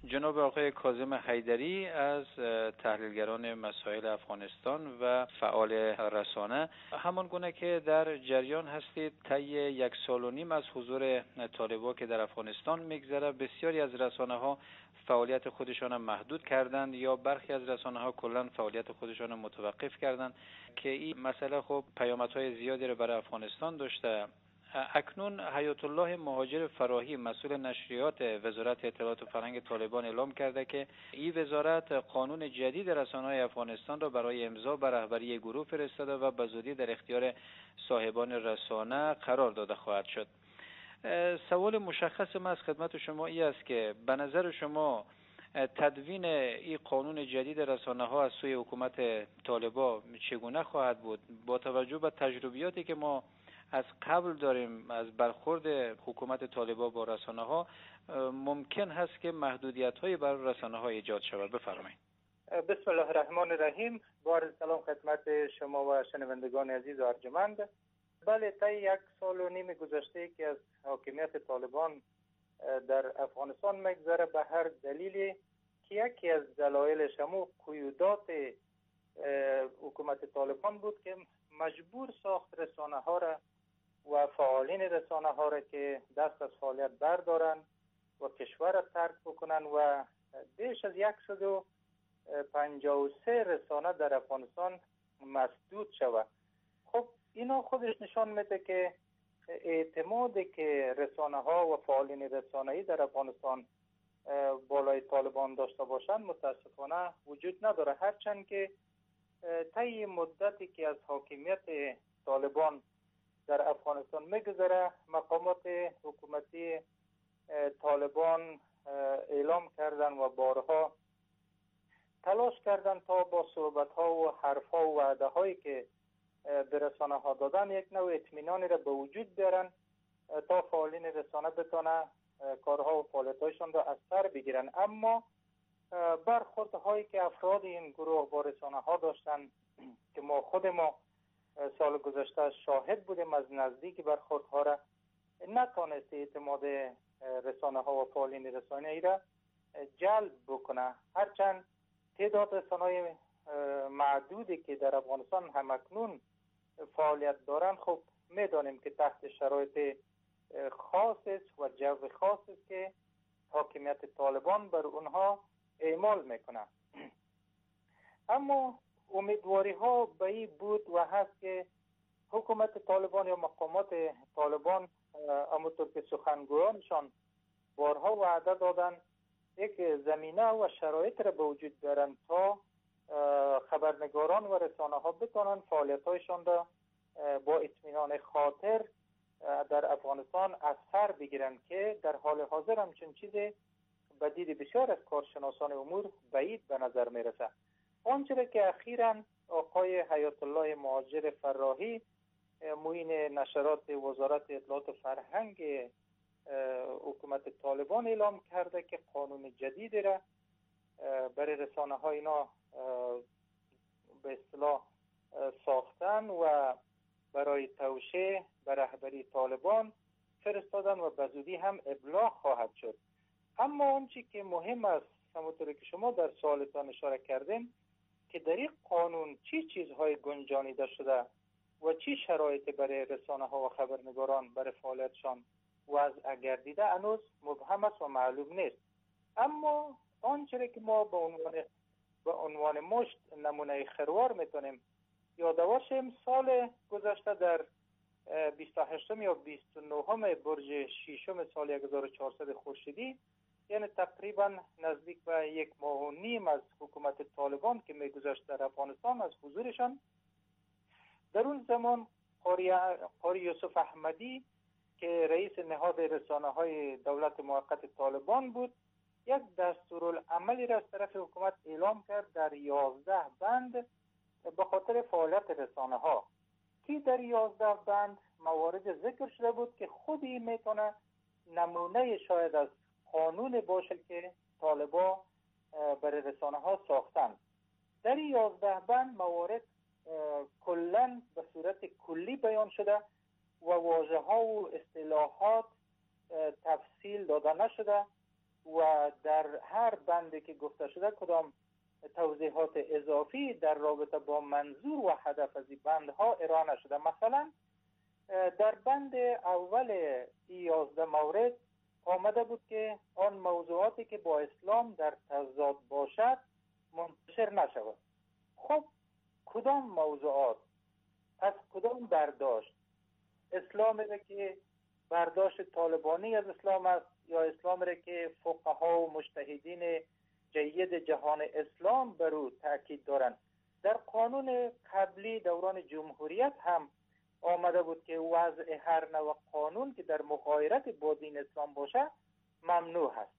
جناب آقای کاظم حیدری از تحلیلگران مسائل افغانستان و فعال رسانه، همان گونه که در جریان هستید طی یک سال و نیم از حضور طالبان که در افغانستان میگذره، بسیاری از رسانه ها فعالیت خودشان محدود کردند یا برخی از رسانه ها کلا فعالیت خودشان متوقف کردند که این مسئله خب پیامدهای زیادی را برای افغانستان داشته. اکنون حیات الله مهاجر فراهی مسئول نشریات وزارت اطلاعات و فرهنگ طالبان اعلام کرده که این وزارت قانون جدید رسانه‌های افغانستان را برای امضا به رهبری گروه فرستاده و به زودی در اختیار صاحبان رسانه قرار داده خواهد شد. سوال مشخص من از خدمت شما این است که به نظر شما تدوین این قانون جدید رسانه‌ها از سوی حکومت طالبان چگونه خواهد بود با توجه به تجربیاتی که ما از قبل داریم از برخورد حکومت طالبان با رسانه‌ها؟ ممکن هست که محدودیت‌های برای رسانه‌ها ایجاد شود. بفرمایید. بسم الله الرحمن الرحیم. بار سلام خدمت شما و شنوندگان عزیز و ارجمند. بله، طی یک سال و نیم گذشته که از حاکمیت طالبان در افغانستان میگذره، به هر دلیلی که یکی از دلایلش همون قیودات حکومت طالبان بود که مجبور ساخت رسانه‌ها را و فعالین رسانه‌ها را که دست از فعالیت بردارن و کشور را ترک بکنن و بیش از صد و پنجاه و سه رسانه در افغانستان مسدود شود. خب اینا خودش نشان میده که اعتمادی که رسانه‌ها و فعالین رسانه‌ای در افغانستان بالای طالبان داشته باشند متاسفانه وجود نداره، هرچند که طی مدتی که از حاکمیت طالبان در افغانستان میگذره، مقامات حکومتی طالبان اعلام کردن و بارها تلاش کردن تا با صحبت‌ها و حرف‌ها و وعده‌هایی که به رسانه‌ها دادن یک نوع اطمینانی را به وجود بیارن تا فعالین رسانه بتونه کارها و فعالیت‌هایشان را از سر بگیرن. اما برخوردهایی که افراد این گروه با رسانه‌ها داشتن که ما خود ما سال گذشته شاهد بودیم از نزدیک برخوردها را، نتونست اعتماد رسانه‌ها و فعالین رسانه‌ای را جلب بکنه. هرچند تعداد رسانه‌های معدودی که در افغانستان همکنون فعالیت دارن، خب میدانیم که تحت شرایط خاص است و جو خاص است که حاکمیت طالبان بر اونها اعمال میکنه. اما امیدواری ها به این بود و هست که حکومت طالبان یا مقامات طالبان همونطور که سخنگویانشان بارها وعده دادن یک زمینه و شرایط را به وجود بیارن تا خبرنگاران و رسانه ها بتونن فعالیت هایشان را با اطمینان خاطر در افغانستان از سر بگیرن که در حال حاضر همچون چیزی به دید بسیار از کارشناسان امور بعید به نظر میرسه. آنچه که اخیراً آقای حیات الله مهاجر فراهی معین نشرات وزارت اطلاعات و فرهنگ حکومت طالبان اعلام کرده که قانون جدیدی را برای رسانه ها اینا به اصطلاح ساختن و برای توشیح به رهبری طالبان فرستادن و به زودی هم ابلاغ خواهد شد. اما آنچه که مهم است، همونطور که شما در سوالتان اشاره کردین، که در این قانون چی چیزهای گنجانیده شده و چی شرایطی برای رسانه ها و خبرنگاران برای فعالیتشان وضع گردیده هنوز مبهم است و معلوم نیست. اما آنچه که ما به عنوان به عنوان مشت نمونه خروار میتونیم یاد باشیم، سال گذشته در بیست و هشتم یا بیست و نهم برج ششم سال هزار و چهارصد خورشیدی، یعنی تقریبا نزدیک به یک ماه و نیم از حکومت طالبان که میگذشت در افغانستان از حضورشان، در اون زمان قاری, قاری یوسف احمدی که رئیس نهاد رسانه های دولت موقت طالبان بود، یک دستورالعملی را از طرف حکومت اعلام کرد در یازده بند به خاطر فعالیت رسانه ها، که در یازده بند موارد ذکر شده بود که خودی میتونه نمونه شاید از قانون باشه که طالبا برای رسانه ها ساختن. در یازده بند موارد کلن به صورت کلی بیان شده و واژه ها و اصطلاحات تفصیل داده نشده و در هر بندی که گفته شده کدام توضیحات اضافی در رابطه با منظور و هدف از این بندها ارائه نشده. مثلا در بند اول یازده مورد آمده بود که آن موضوعاتی که با اسلام در تضاد باشد منتشر نشود. خب کدام موضوعات از کدام برداشت؟ اسلامی را که برداشت طالبانی از اسلام است یا اسلامی را که فقها و مجتهدین جید جهان اسلام بر او تاکید دارند؟ در قانون قبلی دوران جمهوریت هم آمده بود که وضع هر نوع قانون که در مغایرت با دین اسلام باشه ممنوع هست.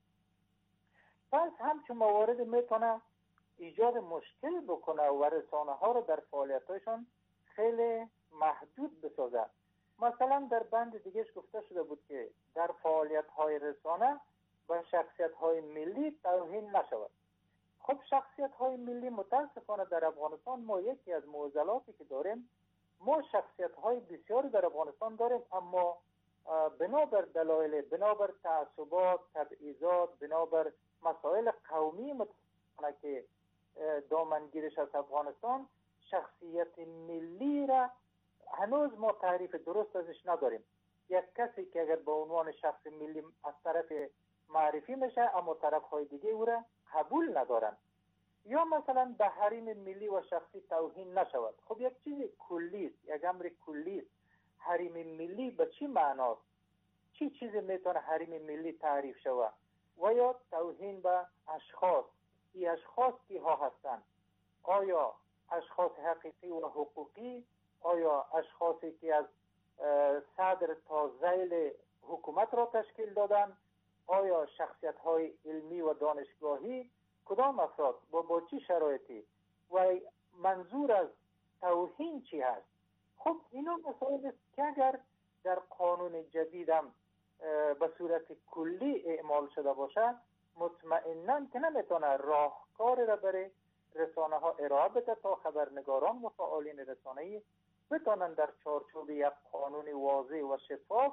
پس همچون موارد میتونه ایجاد مشکل بکنه و رسانه ها رو در فعالیتاشون خیلی محدود بسازه. مثلا در بند دیگهش گفته شده بود که در فعالیت های رسانه به شخصیت های ملی توهین نشود. خب شخصیت های ملی متاسفانه در افغانستان ما یکی از معضلاتی که داریم، ما شخصیت های بسیاری در افغانستان داریم، اما بنابر دلایل، بنابر تعصبات، تبعیضات، بنابر مسائل قومی متاسفانه که دامنگیرش از افغانستان، شخصیت ملی را هنوز ما تعریف درست ازش نداریم. یک کسی که اگر به عنوان شخص ملی از طرف معرفی میشه اما طرف های دیگه او را قبول ندارن. یا مثلا به حریم ملی و شخصی توهین نشود. خب یک چیز کلی است، یک امر کلی است. حریم ملی به چی معناست؟ چی چیزی میتونه حریم ملی تعریف شود؟ و یا توهین به اشخاص. این اشخاص کی ها هستند؟ آیا اشخاص حقیقی و حقوقی؟ آیا اشخاصی که از صدر تا ذیل حکومت را تشکیل دادن؟ آیا شخصیت های علمی و دانشگاهی؟ کدام افراد؟ با, با چی شرایطی؟ و منظور از توهین چی هست؟ خب اینا مسائل است که اگر در قانون جدیدم به صورت کلی اعمال شده باشه مطمئناً که نمیتونه راهکار را برای رسانه ها ارائه بده تا خبرنگاران و فعالین رسانه‌ای بتونن در چارچوب یک قانون واضح و شفاف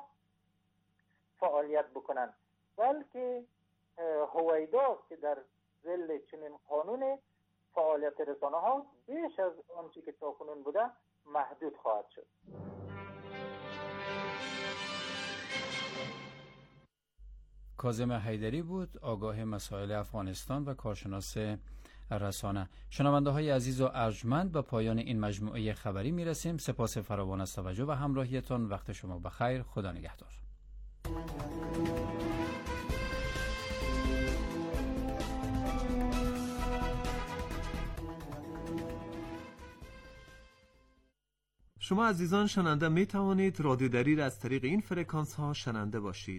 فعالیت بکنن، بلکه هویداست که در ظل چنین قانون فعالیت رسانه ها بیش از آنچه که تاکنون بوده محدود خواهد شد. کاظم حیدری بود، آگاه مسائل افغانستان و کارشناس رسانه. شنونده های عزیز و ارجمند، به پایان این مجموعه خبری میرسیم. سپاس فراوان از توجه و همراهیتان. وقت شما بخیر. خدا نگهدار. شما عزیزان شنونده می توانید رادیو دری را از طریق این فرکانس ها شنونده باشید.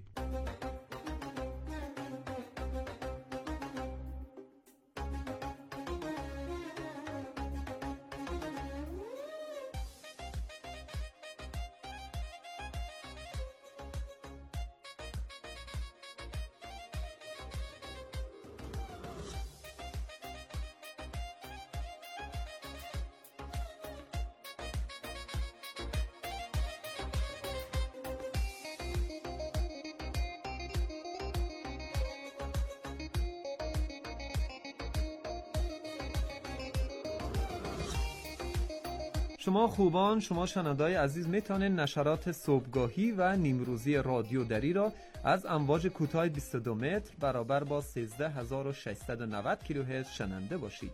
شما خوبان، شما شنونده‌های عزیز میتونید نشرات صبحگاهی و نیمروزی رادیو دری را از امواج کوتاه بیست و دو متر برابر با سیزده هزار و ششصد و نود کیلوهرتز شنونده باشید.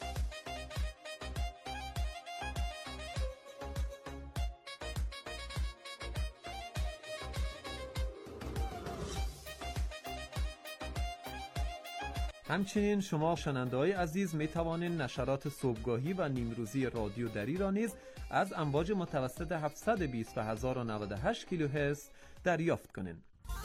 همچنین شما شنونده‌های عزیز می توانید نشرات صبحگاهی و نیمروزی رادیو دری را نیز از امواج متوسط هفتصد و بیست و هزار و نود و هشت کیلوهرتز دریافت کنید.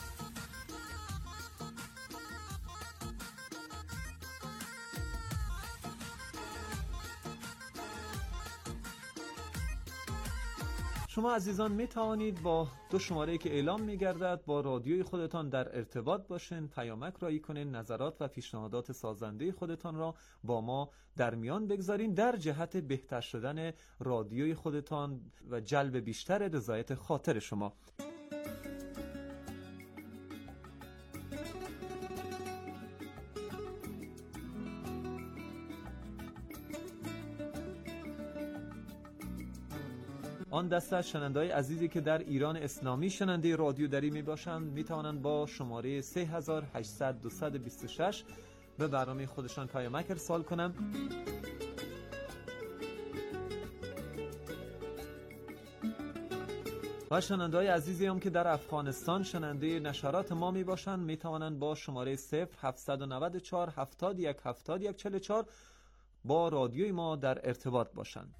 شما عزیزان می توانید با دو شماره که اعلام می گردد با رادیوی خودتان در ارتباط باشین، پیامک رایی کنین، نظرات و پیشنهادات سازنده خودتان را با ما در میان بگذارین در جهت بهتر شدن رادیوی خودتان و جلب بیشتر رضایت خاطر شما. آن دسته از شنونده‌های عزیزی که در ایران اسلامی شنونده رادیو دری می باشند می توانند با شماره سه هزار و هشتصد دویست و بیست و شش به برنامه خودشان پیامک ارسال کنند. و شنونده‌های عزیزی هم که در افغانستان شنونده نشرات ما می باشند می توانند با شماره صفر هفتصد و نود و چهار هفتاد و یک هفتاد و یک چهل و چهار با رادیوی ما در ارتباط باشند.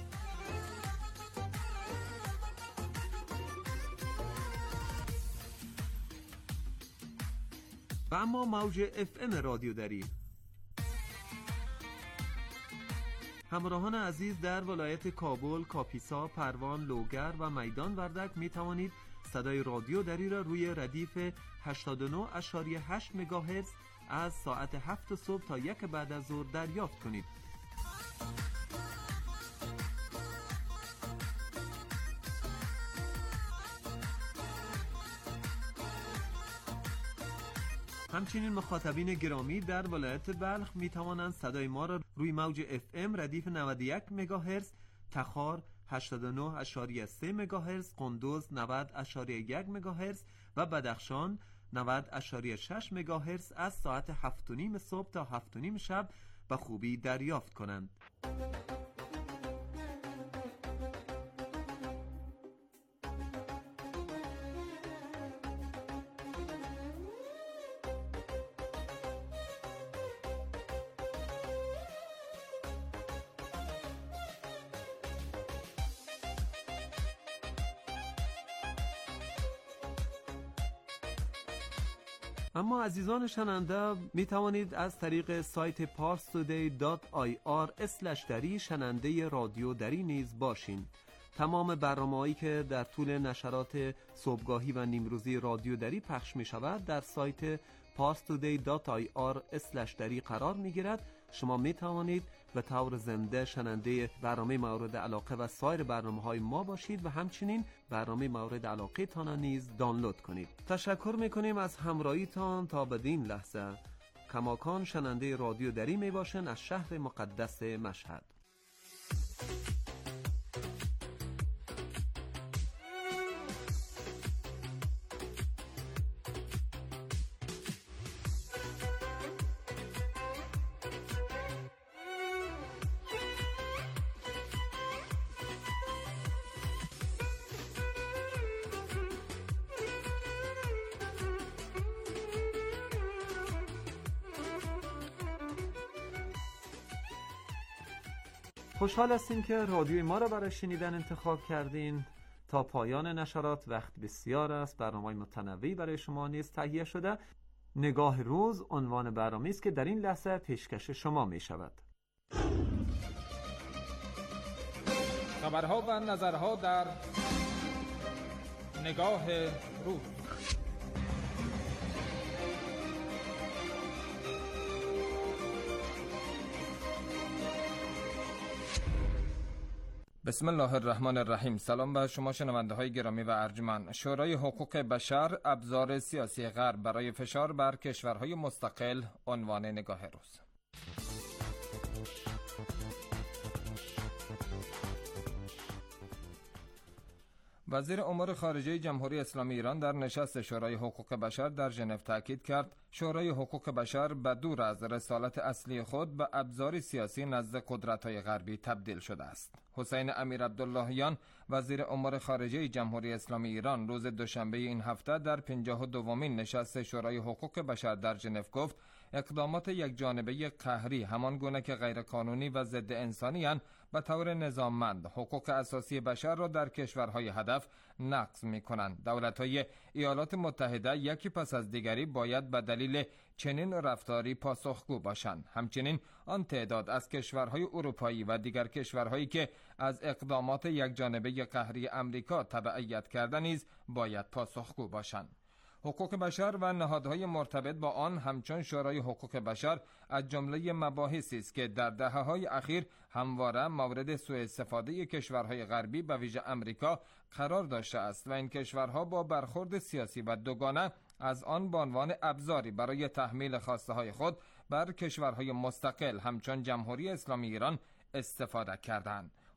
و اما موج اف ام رادیو دری. همراهان عزیز در ولایت کابل، کاپیسا، پروان، لوگر و میدان وردک می توانید صدای رادیو دری را روی ردیف هشتاد و نه ممیز هشت مگاهرتز از ساعت هفت صبح تا یک بعد از ظهر دریافت کنید. همچنین مخاطبین گرامی در ولایت بلخ می توانند صدای ما را روی موج اف ام ردیف نود و یک مگاهرتز، تخار هشتاد و نه ممیز سه مگاهرتز، قندوز نود ممیز یک مگاهرتز و بدخشان نود ممیز شش مگاهرتز از ساعت هفت و نیم صبح تا هفت و نیم شب به خوبی دریافت کنند. اما عزیزان شنونده می توانید از طریق سایت پارس تودی دات آی آر اسلش دری شنونده رادیو دری نیز باشین. تمام برنامه‌هایی که در طول نشرات صبحگاهی و نیمروزی رادیو دری پخش می شود در سایت پارس تودی دات آی آر اسلش دری قرار می گیرد. شما می توانید به طور زنده شنونده برنامه مورد علاقه و سایر برنامه‌های ما باشید و همچنین برنامه مورد علاقه تان نیز دانلود کنید. تشکر می‌کنیم از همراهیتان تا بدین لحظه. کماکان شنونده رادیو دری می باشند از شهر مقدس مشهد. خوشحال هستیم که رادیوی ما را برای شنیدن انتخاب کردین. تا پایان نشرات وقت بسیار است. برنامه‌های متنوعی برای شما نیز تهیه شده. نگاه روز عنوان برنامه‌ای است که در این لحظه پیشکش شما می شود. خبرها و نظرها در نگاه روز. بسم الله الرحمن الرحیم. سلام به شما شنونده های گرامی و ارجمند. شورای حقوق بشر ابزار سیاسی غرب برای فشار بر کشورهای مستقل عنوان نگاه روز. وزیر امور خارجه جمهوری اسلامی ایران در نشست شورای حقوق بشر در ژنو تاکید کرد شورای حقوق بشر به دور از رسالت اصلی خود به ابزار سیاسی نزد قدرت‌های غربی تبدیل شده است. حسین امیر عبداللهیان وزیر امور خارجه جمهوری اسلامی ایران روز دوشنبه این هفته در پنجاه و دومین نشست شورای حقوق بشر در ژنو گفت اقدامات یک جانبه قهری همان گونه که غیرقانونی و ضد انسانی اند به طور نظاممند حقوق اساسی بشر را در کشورهای هدف نقض می‌کنند. دولت‌های ایالات متحده یکی پس از دیگری باید به دلیل چنین رفتاری پاسخگو باشند. همچنین آن تعداد از کشورهای اروپایی و دیگر کشورهایی که از اقدامات یک جانبه قهری امریکا تبعیت کرده نیز باید پاسخگو باشند. حقوق بشر و نهادهای مرتبط با آن همچون شورای حقوق بشر از جمله مباحثی است که در دهه‌های اخیر همواره مورد سوء استفاده کشورهای غربی به ویژه امریکا قرار داشته است و این کشورها با برخورد سیاسی و دوگانه از آن به عنوان ابزاری برای تحمیل خواسته‌های خود بر کشورهای مستقل همچون جمهوری اسلامی ایران استفاده کردند.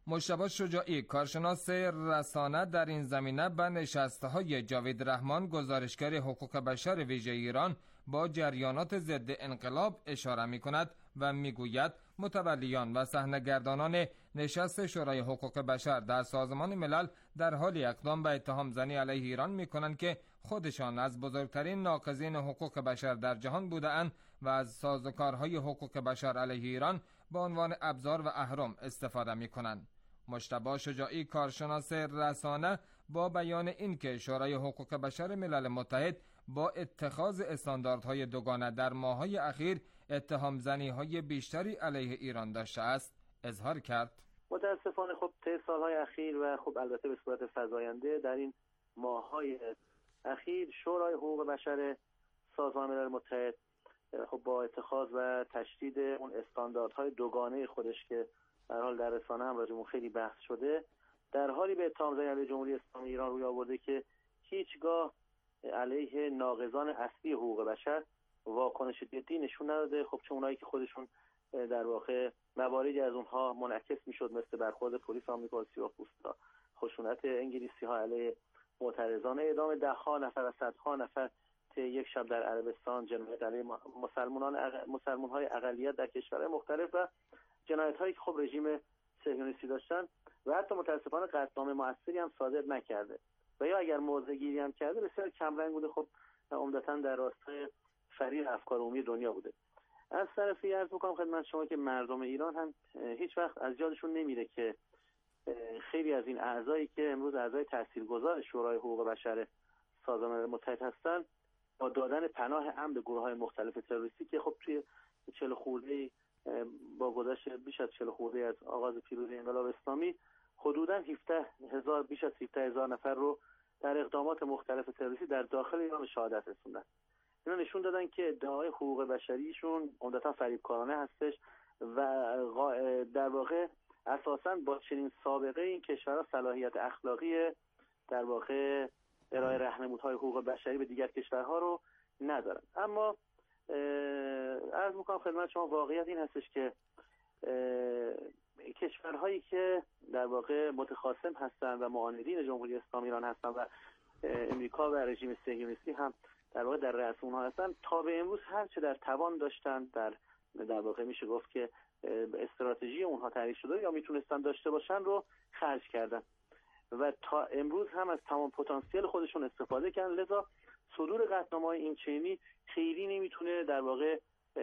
مجتبی شجاعی، کارشناس رسانه در این زمینه، به نشست‌های جاوید رحمان، گزارشگر حقوق بشر ویژه ایران، با جریانات ضد انقلاب اشاره می‌کند و می‌گوید متولیان و صحنه‌گردانان نشست شورای حقوق بشر در سازمان ملل در حال اقدام به اتهام زنی علیه ایران می‌کنند که خودشان از بزرگترین ناقضین حقوق بشر در جهان بوده‌اند و از سازوکارهای حقوق بشر علیه ایران به عنوان ابزار و اهرم استفاده می‌کنند. مجتبی شجاعی، کارشناس رسانه، با بیان این که شورای حقوق بشر ملل متحد با اتخاذ استانداردهای دوگانه در ماه‌های اخیر اتهام زنی‌های بیشتری علیه ایران داشته است، اظهار کرد. متاسفانه خب طی سال‌های اخیر و خب البته به صورت فزاینده در این ماه‌های اخیر شورای حقوق بشر سازمان ملل متحد خب با اتخاذ و تشدید اون استانداردهای دوگانه خودش که در حال در رسانه هم راجع به خیلی بحث شده، در حالی به اتهام زنی علیه جمهوری اسلامی ایران روی آورده که هیچگاه علیه ناقضان اصلی حقوق بشر واکنش جدی نشون نداده. خب چون اونایی که خودشون در واقع مواردی از اونها منعکس میشد، مثل برخورد پلیس آمریکا و سیاه‌پوستا، خشونت انگلیسی ها علیه معترضان، اعدام ده ها نفر و صدها نفر طی یک شب در عربستان، جنایت علیه مسلمانان مسلمان های اقلیت در کشورهای مختلف و جنایت هایی که خب رژیم صهیونیستی داشتن و حتی متاسفانه قطعنامه موثری هم صادر نکرده و یا اگر موضع گیری هم کرده بسیار کم رنگ بوده، خب عمدتاً در راستای فریب افکار عمومی دنیا بوده. از طرفی عرض می‌کنم خدمت شما که مردم ایران هم هیچ وقت از یادشون نمیره که خیلی از این اعضایی که امروز اعضای تاثیرگذار شورای حقوق بشر سازمان ملل متحد هستن، با دادن پناه امن به گروه‌های مختلف تروریستی که خب توی چهل خورده با گذشت بیش از چهل خورده از آغاز پیروزی انقلاب اسلامی حدوداً هفده هزار بیش از هفده هزار نفر رو در اقدامات مختلف تروریستی در داخل ایران به شهادت رسوندن. اینا نشون دادن که ادعای حقوق بشریشون عمدتاً فریبکارانه هستش و در واقع اساساً با چنین سابقه این کشورها صلاحیت اخلاقی در واقع ارائه راهنمودهای حقوق بشری به دیگر کشورها رو ندارن. اما عرض میکنم خدمت شما واقعیت این هستش که کشورهایی که در واقع متخاصم هستن و معاندین جمهوری اسلامی ایران هستن و امریکا و رژیم صهیونیستی هم در واقع در رأس اونها هستن، تا به امروز هر چه در توان داشتن در در واقع میشه گفت که استراتژی اونها تعریف شده یا میتونستن داشته باشن رو خرج کردن و تا امروز هم از تمام پتانسیل خودشون استفاده کردن. لذا صدور قطعنامه‌های این چنینی خیلی نمیتونه در واقع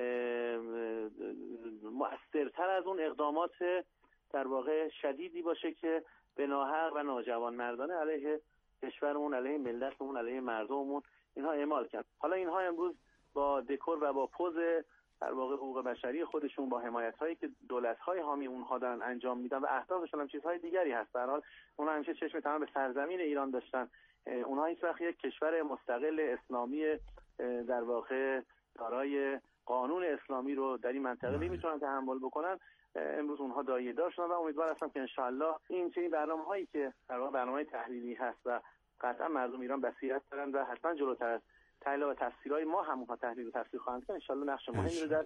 مؤثرتر از اون اقدامات در واقع شدیدی باشه که به ناحق و ناجوانمردانه علیه کشورمون، علیه ملتمون، علیه مردممون اینها اعمال کرد. حالا اینها امروز با دکور و با پوز در واقع حقوق بشری خودشون، با حمایت‌هایی که دولت‌های حامی اونها دارن انجام میدن و اهدافشون هم چیزهای دیگری هست. در حال اونها همیشه چشم تمام به سرزمین ایران داشتن. اونها هیچ وقت یک کشور مستقل اسلامی در واقع دارای قانون اسلامی رو در این منطقه نمیتونن تحمل بکنن. امروز اونها دایه‌دار شدن و امیدوار هستم که انشالله این چنین برنامه‌هایی که در واقع برنامه تحلیلی هست و قطعا مردم ایران بصیرت دارن و حتما جلوتر از تحلیل و تفسیرهای ما هم اونها تحلیل و تفسیر خواهند کرد. انشالله نقش مهمی رو در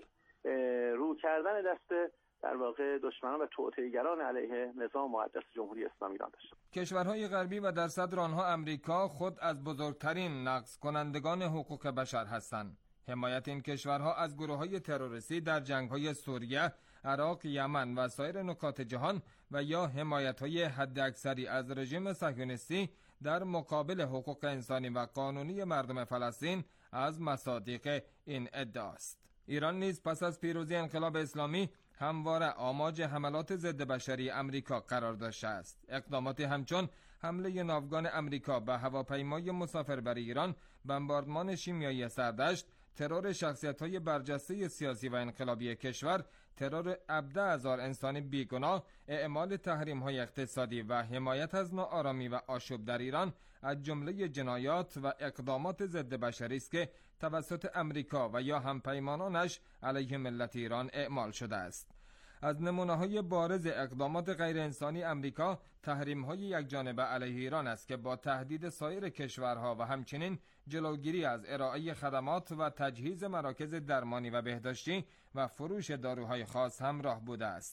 رو کردن دست در واقع دشمنان و توطئه‌گران علیه نظام مقدس جمهوری اسلامی ایران داشته. کشورهای غربی و در صدر آنها امریکا خود از بزرگترین نقض کنندگان حقوق بشر هستند. حمایت این کشورها از گروه‌های تروریستی در جنگ‌های سوریه، عراق، یمن و سایر نقاط جهان و یا حمایت‌های حداکثری از رژیم صهیونیستی در مقابل حقوق انسانی و قانونی مردم فلسطین از مصادیق این ادعاست. ایران نیز پس از پیروزی انقلاب اسلامی همواره آماج حملات ضد بشری امریکا قرار داشته است. اقداماتی همچون حمله ناوگان امریکا به هواپیمای مسافربری ایران، بمباردمان شیمیایی سردشت، ترور شخصیت‌های برجسته سیاسی و انقلابی کشور، ترور عبده هزار انسان بیگناه، اعمال تحریم‌های اقتصادی و حمایت از ناآرامی و آشوب در ایران از جمله جنایات و اقدامات ضد بشری است که توسط امریکا و یا همپیمانانش علیه ملت ایران اعمال شده است. از نمونه‌های بارز اقدامات غیر انسانی امریکا تحریم‌های یکجانبه علیه ایران است که با تهدید سایر کشورها و همچنین جلوگیری از ارائه خدمات و تجهیز مراکز درمانی و بهداشتی و فروش داروهای خاص همراه بوده است.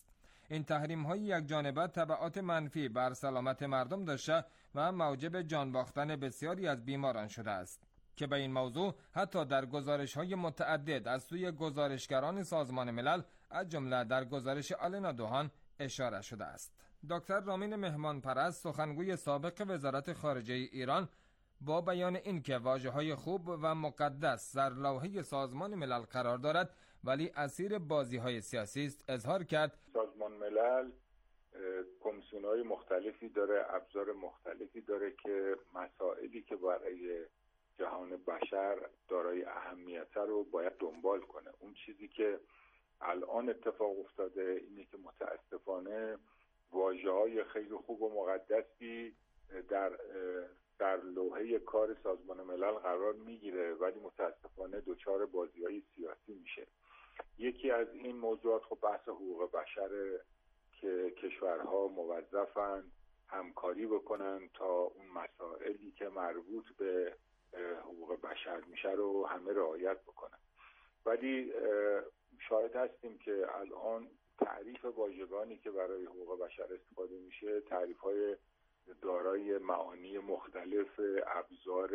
این تحریم‌های یکجانبه تبعات منفی بر سلامت مردم داشته و موجب جان باختن بسیاری از بیماران شده است که به این موضوع حتی در گزارش‌های متعدد از سوی گزارشگران سازمان ملل از جمله در گزارش آلنا دوهان اشاره شده است. دکتر رامین مهمان پرست، سخنگوی سابق وزارت خارجه ایران، با بیان اینکه واژه‌های خوب و مقدس در لوحه سازمان ملل قرار دارد ولی اسیر بازی‌های سیاسی است، اظهار کرد سازمان ملل کمیسیون‌های مختلفی داره، ابزار مختلفی داره که مسائلی که برای جهان بشر دارای اهمیت رو باید دنبال کنه. اون چیزی که الان اتفاق افتاده اینه که متاسفانه واژه‌های خیلی خوب و مقدسی در در لوحه کار سازمان ملل قرار میگیره ولی متاسفانه دچار بازی‌های سیاسی میشه. یکی از این موضوعات خب بحث حقوق بشر که کشورها موظفن همکاری بکنن تا اون مسائلی که مربوط به حقوق بشر میشه رو همه رعایت بکنن. ولی شاهد هستیم که الان تعریف واژگانی که برای حقوق بشر استفاده میشه تعریف‌های دارای معانی مختلف، ابزار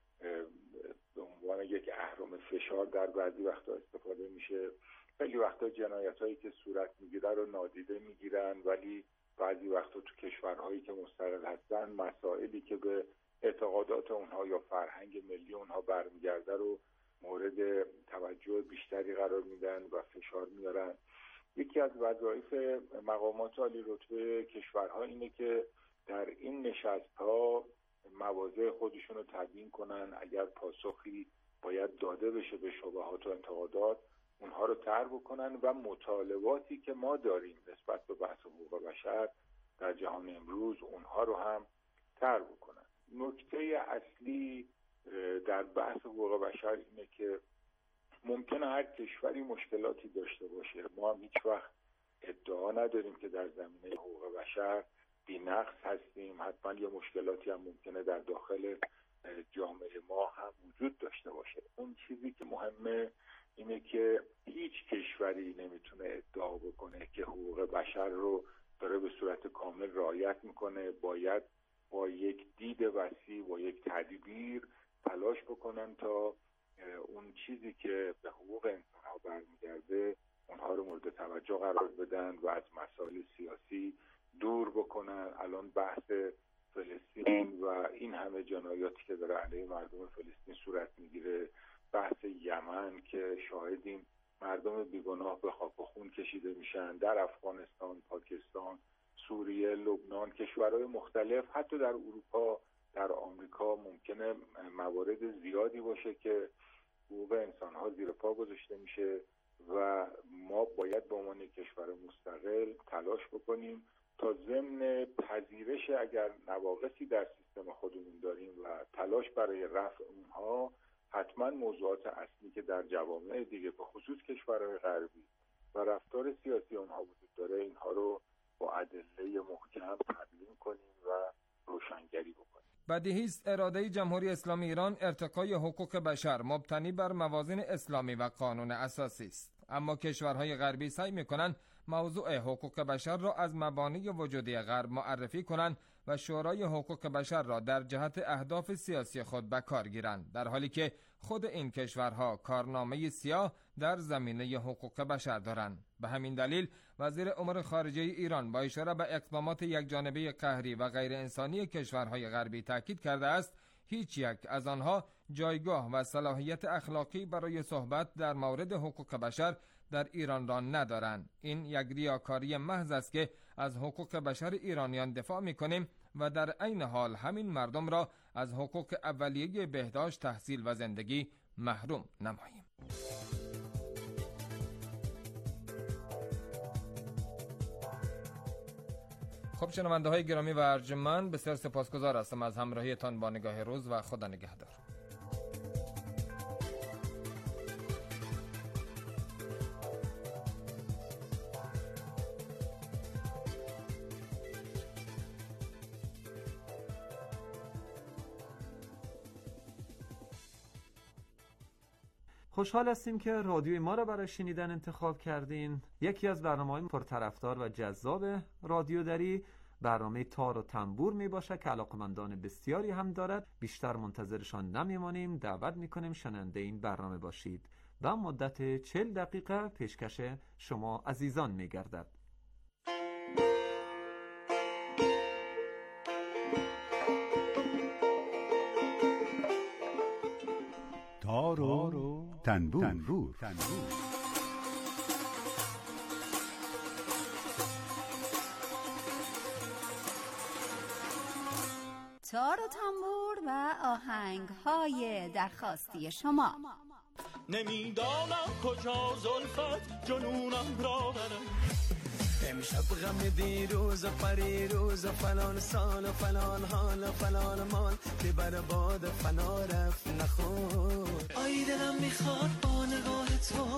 به عنوان یک اهرم فشار در بعضی وقتا استفاده میشه. خیلی وقتا جنایت‌هایی که صورت میگیره رو نادیده میگیرن ولی بعضی وقتا تو کشورهایی که مستقل هستن مسائلی که به اعتقادات اونها یا فرهنگ ملی اونها برمیگرده رو مورد توجه بیشتری قرار میدن و فشار میارن. یکی از وظایف مقامات عالی رتبه کشورها اینه که در این نشست‌ها مواضع خودشون رو تبیین کنن، اگر پاسخی باید داده بشه به شبهات و انتقادات اونها رو طرح بکنن و مطالباتی که ما داریم نسبت به بحث حقوق بشر در جهان امروز اونها رو هم طرح بکنن. نکته اصلی در بحث حقوق بشر اینه که ممکنه هر کشوری مشکلاتی داشته باشه. ما هم هیچ وقت ادعا نداریم که در زمینه حقوق بشر بی‌نقص هستیم. حتما یه مشکلاتی هم ممکنه در داخل جامعه ما هم وجود داشته باشه. اون چیزی که مهمه اینه که هیچ کشوری نمیتونه ادعا بکنه که حقوق بشر رو داره به صورت کامل رعایت میکنه. باید با یک دید وسیع و یک تدبیر تلاش بکنن تا اون چیزی که به حقوق انسان‌ها برمیگرده اونها رو مورد توجه قرار بدن و از مسائل سیاسی دور بکنن. الان بحث فلسطین و این همه جنایاتی که داره علیه مردم فلسطین صورت میگیره، بحث یمن که شاهدیم مردم بیگناه به خاک و خون کشیده میشن، در افغانستان، پاکستان، سوریه، لبنان، کشورهای مختلف، حتی در اروپا، در آمریکا ممکنه موارد زیادی باشه که حقوق انسان‌ها زیر پا گذاشته میشه و ما باید به عنوان کشور مستقل تلاش بکنیم تا ضمن پذیرش اگر نواقصی در سیستم خودمون داریم و تلاش برای رفع اونها، حتما موضوعات اصلی که در جوامع دیگه به خصوص کشورهای غربی و رفتار سیاسی اونها وجود داره اینها رو با ادله محکم تبیین کنیم و روشنگری بکنیم. بدیهی است اراده جمهوری اسلامی ایران ارتقای حقوق بشر مبتنی بر موازین اسلامی و قانون اساسی است، اما کشورهای غربی سعی می‌کنند موضوع حقوق بشر را از مبانی وجودی غرب معرفی کنند و شورای حقوق بشر را در جهت اهداف سیاسی خود به کار گیرند، در حالی که خود این کشورها کارنامه سیاه در زمینه حقوق بشر دارند. به همین دلیل وزیر امور خارجه ایران با اشاره به اقدامات یکجانبه قهری و غیر انسانی کشورهای غربی تاکید کرده است هیچ یک از آنها جایگاه و صلاحیت اخلاقی برای صحبت در مورد حقوق بشر در ایران را ندارند. این یک ریاکاری محض است که از حقوق بشر ایرانیان دفاع می‌کنیم و در عین حال همین مردم را از حقوق اولیه بهداشت، تحصیل و زندگی محروم نماییم. خب شنونده های گرامی و ارجمند، بسیار سپاسگزار هستم از همراهیتان با نگاه روز و خدا نگهدار. خوشحال هستیم که رادیوی ما را برای شنیدن انتخاب کردین. یکی از برنامه‌های پرطرفدار و جذاب رادیو دری برنامه تار و تنبور می باشد که علاقمندان بسیاری هم دارد. بیشتر منتظرشان نمیمانیم، دعوت میکنیم شنونده این برنامه باشید و مدت چهل دقیقه پیشکش شما عزیزان میگردد. تار و تنبور, تنبور. تنبور. تار و تنبور و آهنگ‌های درخواستی شما. نمیدانم کجا زلفت جنونم را برم، امشب غم دیروز و پریروز و فلان سال و فلان حال و فلان مال که بر باد فنا رفت نخور. آی دلم میخواد با نگاه تو